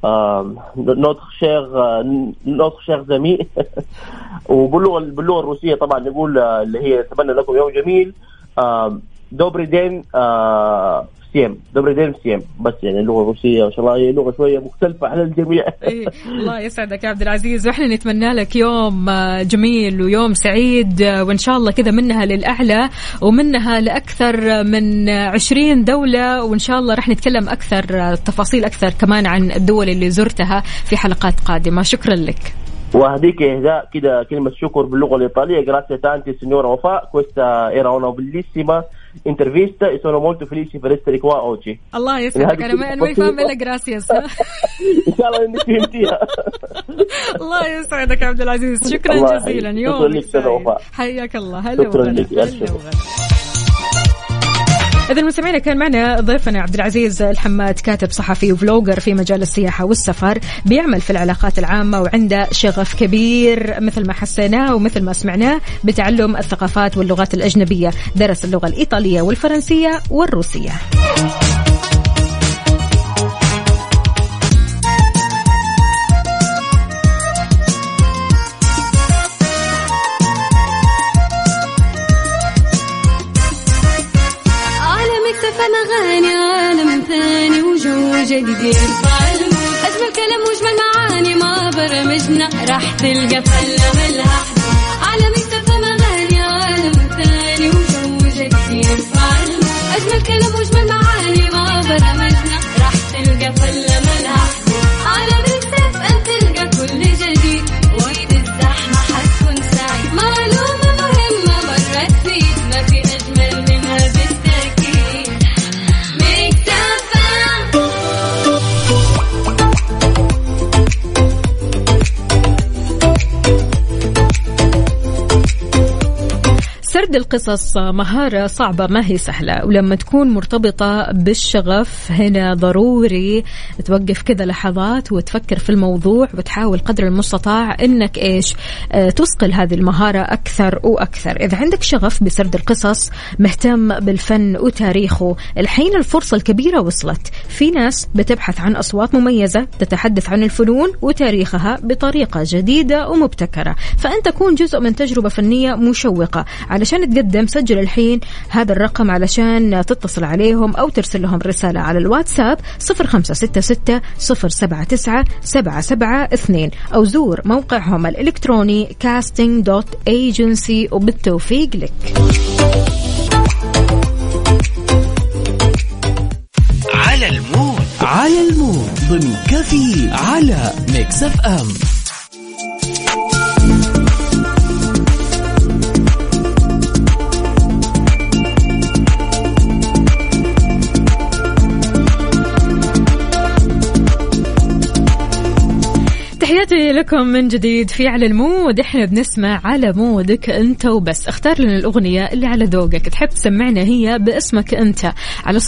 notre chers amis. وباللغة الروسية طبعا نقول اللي هي أتمنى لكم يوم جميل добрый день всем. добрый день всем. بس يعني اللغة الروسية ما شاء الله هي لغة شوية مختلفة على الجميع. الله يسعدك يا عبد العزيز وإحنا نتمنى لك يوم جميل ويوم سعيد وإن شاء الله كذا منها للأعلى ومنها لأكثر من 20 دولة. وإن شاء الله رح نتكلم أكثر تفاصيل أكثر كمان عن الدول اللي زرتها في حلقات قادمة. شكرا لك. وهديك إهداء كده كلمة شكر باللغة الإيطالية. grazie tanti signora Wafà, questa era una bellissima intervista e sono molto felice per essere qua oggi. الله يسعدك. أنا ما فاهم إلا gracias. إن شاء الله إنك فهمتيها. الله يسعدك عبد العزيز شكرا جزيلا. يوم حياك الله. هلا وغلا. إذا المستمعين كان معنا ضيفنا عبد العزيز الحماد كاتب صحفي وفلوجر في مجال السياحة والسفر بيعمل في العلاقات العامة وعنده شغف كبير مثل ما حسيناه ومثل ما سمعناه بتعلم الثقافات واللغات الأجنبية. درس اللغة الإيطالية والفرنسية والروسية. أغاني عالم ثاني وجو جديد يرفع المود. أجمل كلام وأجمل معاني ما برمجنا راح تلقى فلة ملها عالم يكتفى أغاني عالم ثاني وجو جديد يرفع المود. أجمل كلام وأجمل معاني ما برمجنا راح تلقى فلة ملها عالم يكتفى أن تلقى كل جديد. وقت الزحمة حتكون سعيد. معلومة مهمة مرت فيك ما في أجمل منها بالتأكيد. سرد القصص مهارة صعبة ما هي سهلة ولما تكون مرتبطة بالشغف هنا ضروري توقف كذا لحظات وتفكر في الموضوع وتحاول قدر المستطاع انك ايش تثقل هذه المهارة اكثر واكثر. اذا عندك شغف بسرد القصص مهتم بالفن وتاريخه الحين الفرصة الكبيرة وصلت. في ناس بتبحث عن أصوات مميزة تتحدث عن الفنون وتاريخها بطريقة جديدة ومبتكرة فأنت تكون جزء من تجربة فنية مشوقة. علشان عشان تقدم سجل الحين هذا الرقم علشان تتصل عليهم أو ترسل لهم رسالة على الواتساب 0566 أو زور موقعهم الإلكتروني casting.agency وبالتوفيق لك. على المود ضمن كافيين على ميكس اف ام. تحياتي لكم من جديد في على المود. احنا بنسمع على مودك انت وبس. اختار لنا الأغنية اللي على ذوقك تحب تسمعنا هي باسمك انت على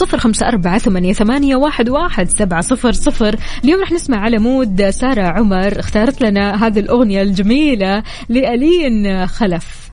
0548811700. اليوم رح نسمع على مود سارة عمر، اختارت لنا هذه الأغنية الجميلة لألين خلف.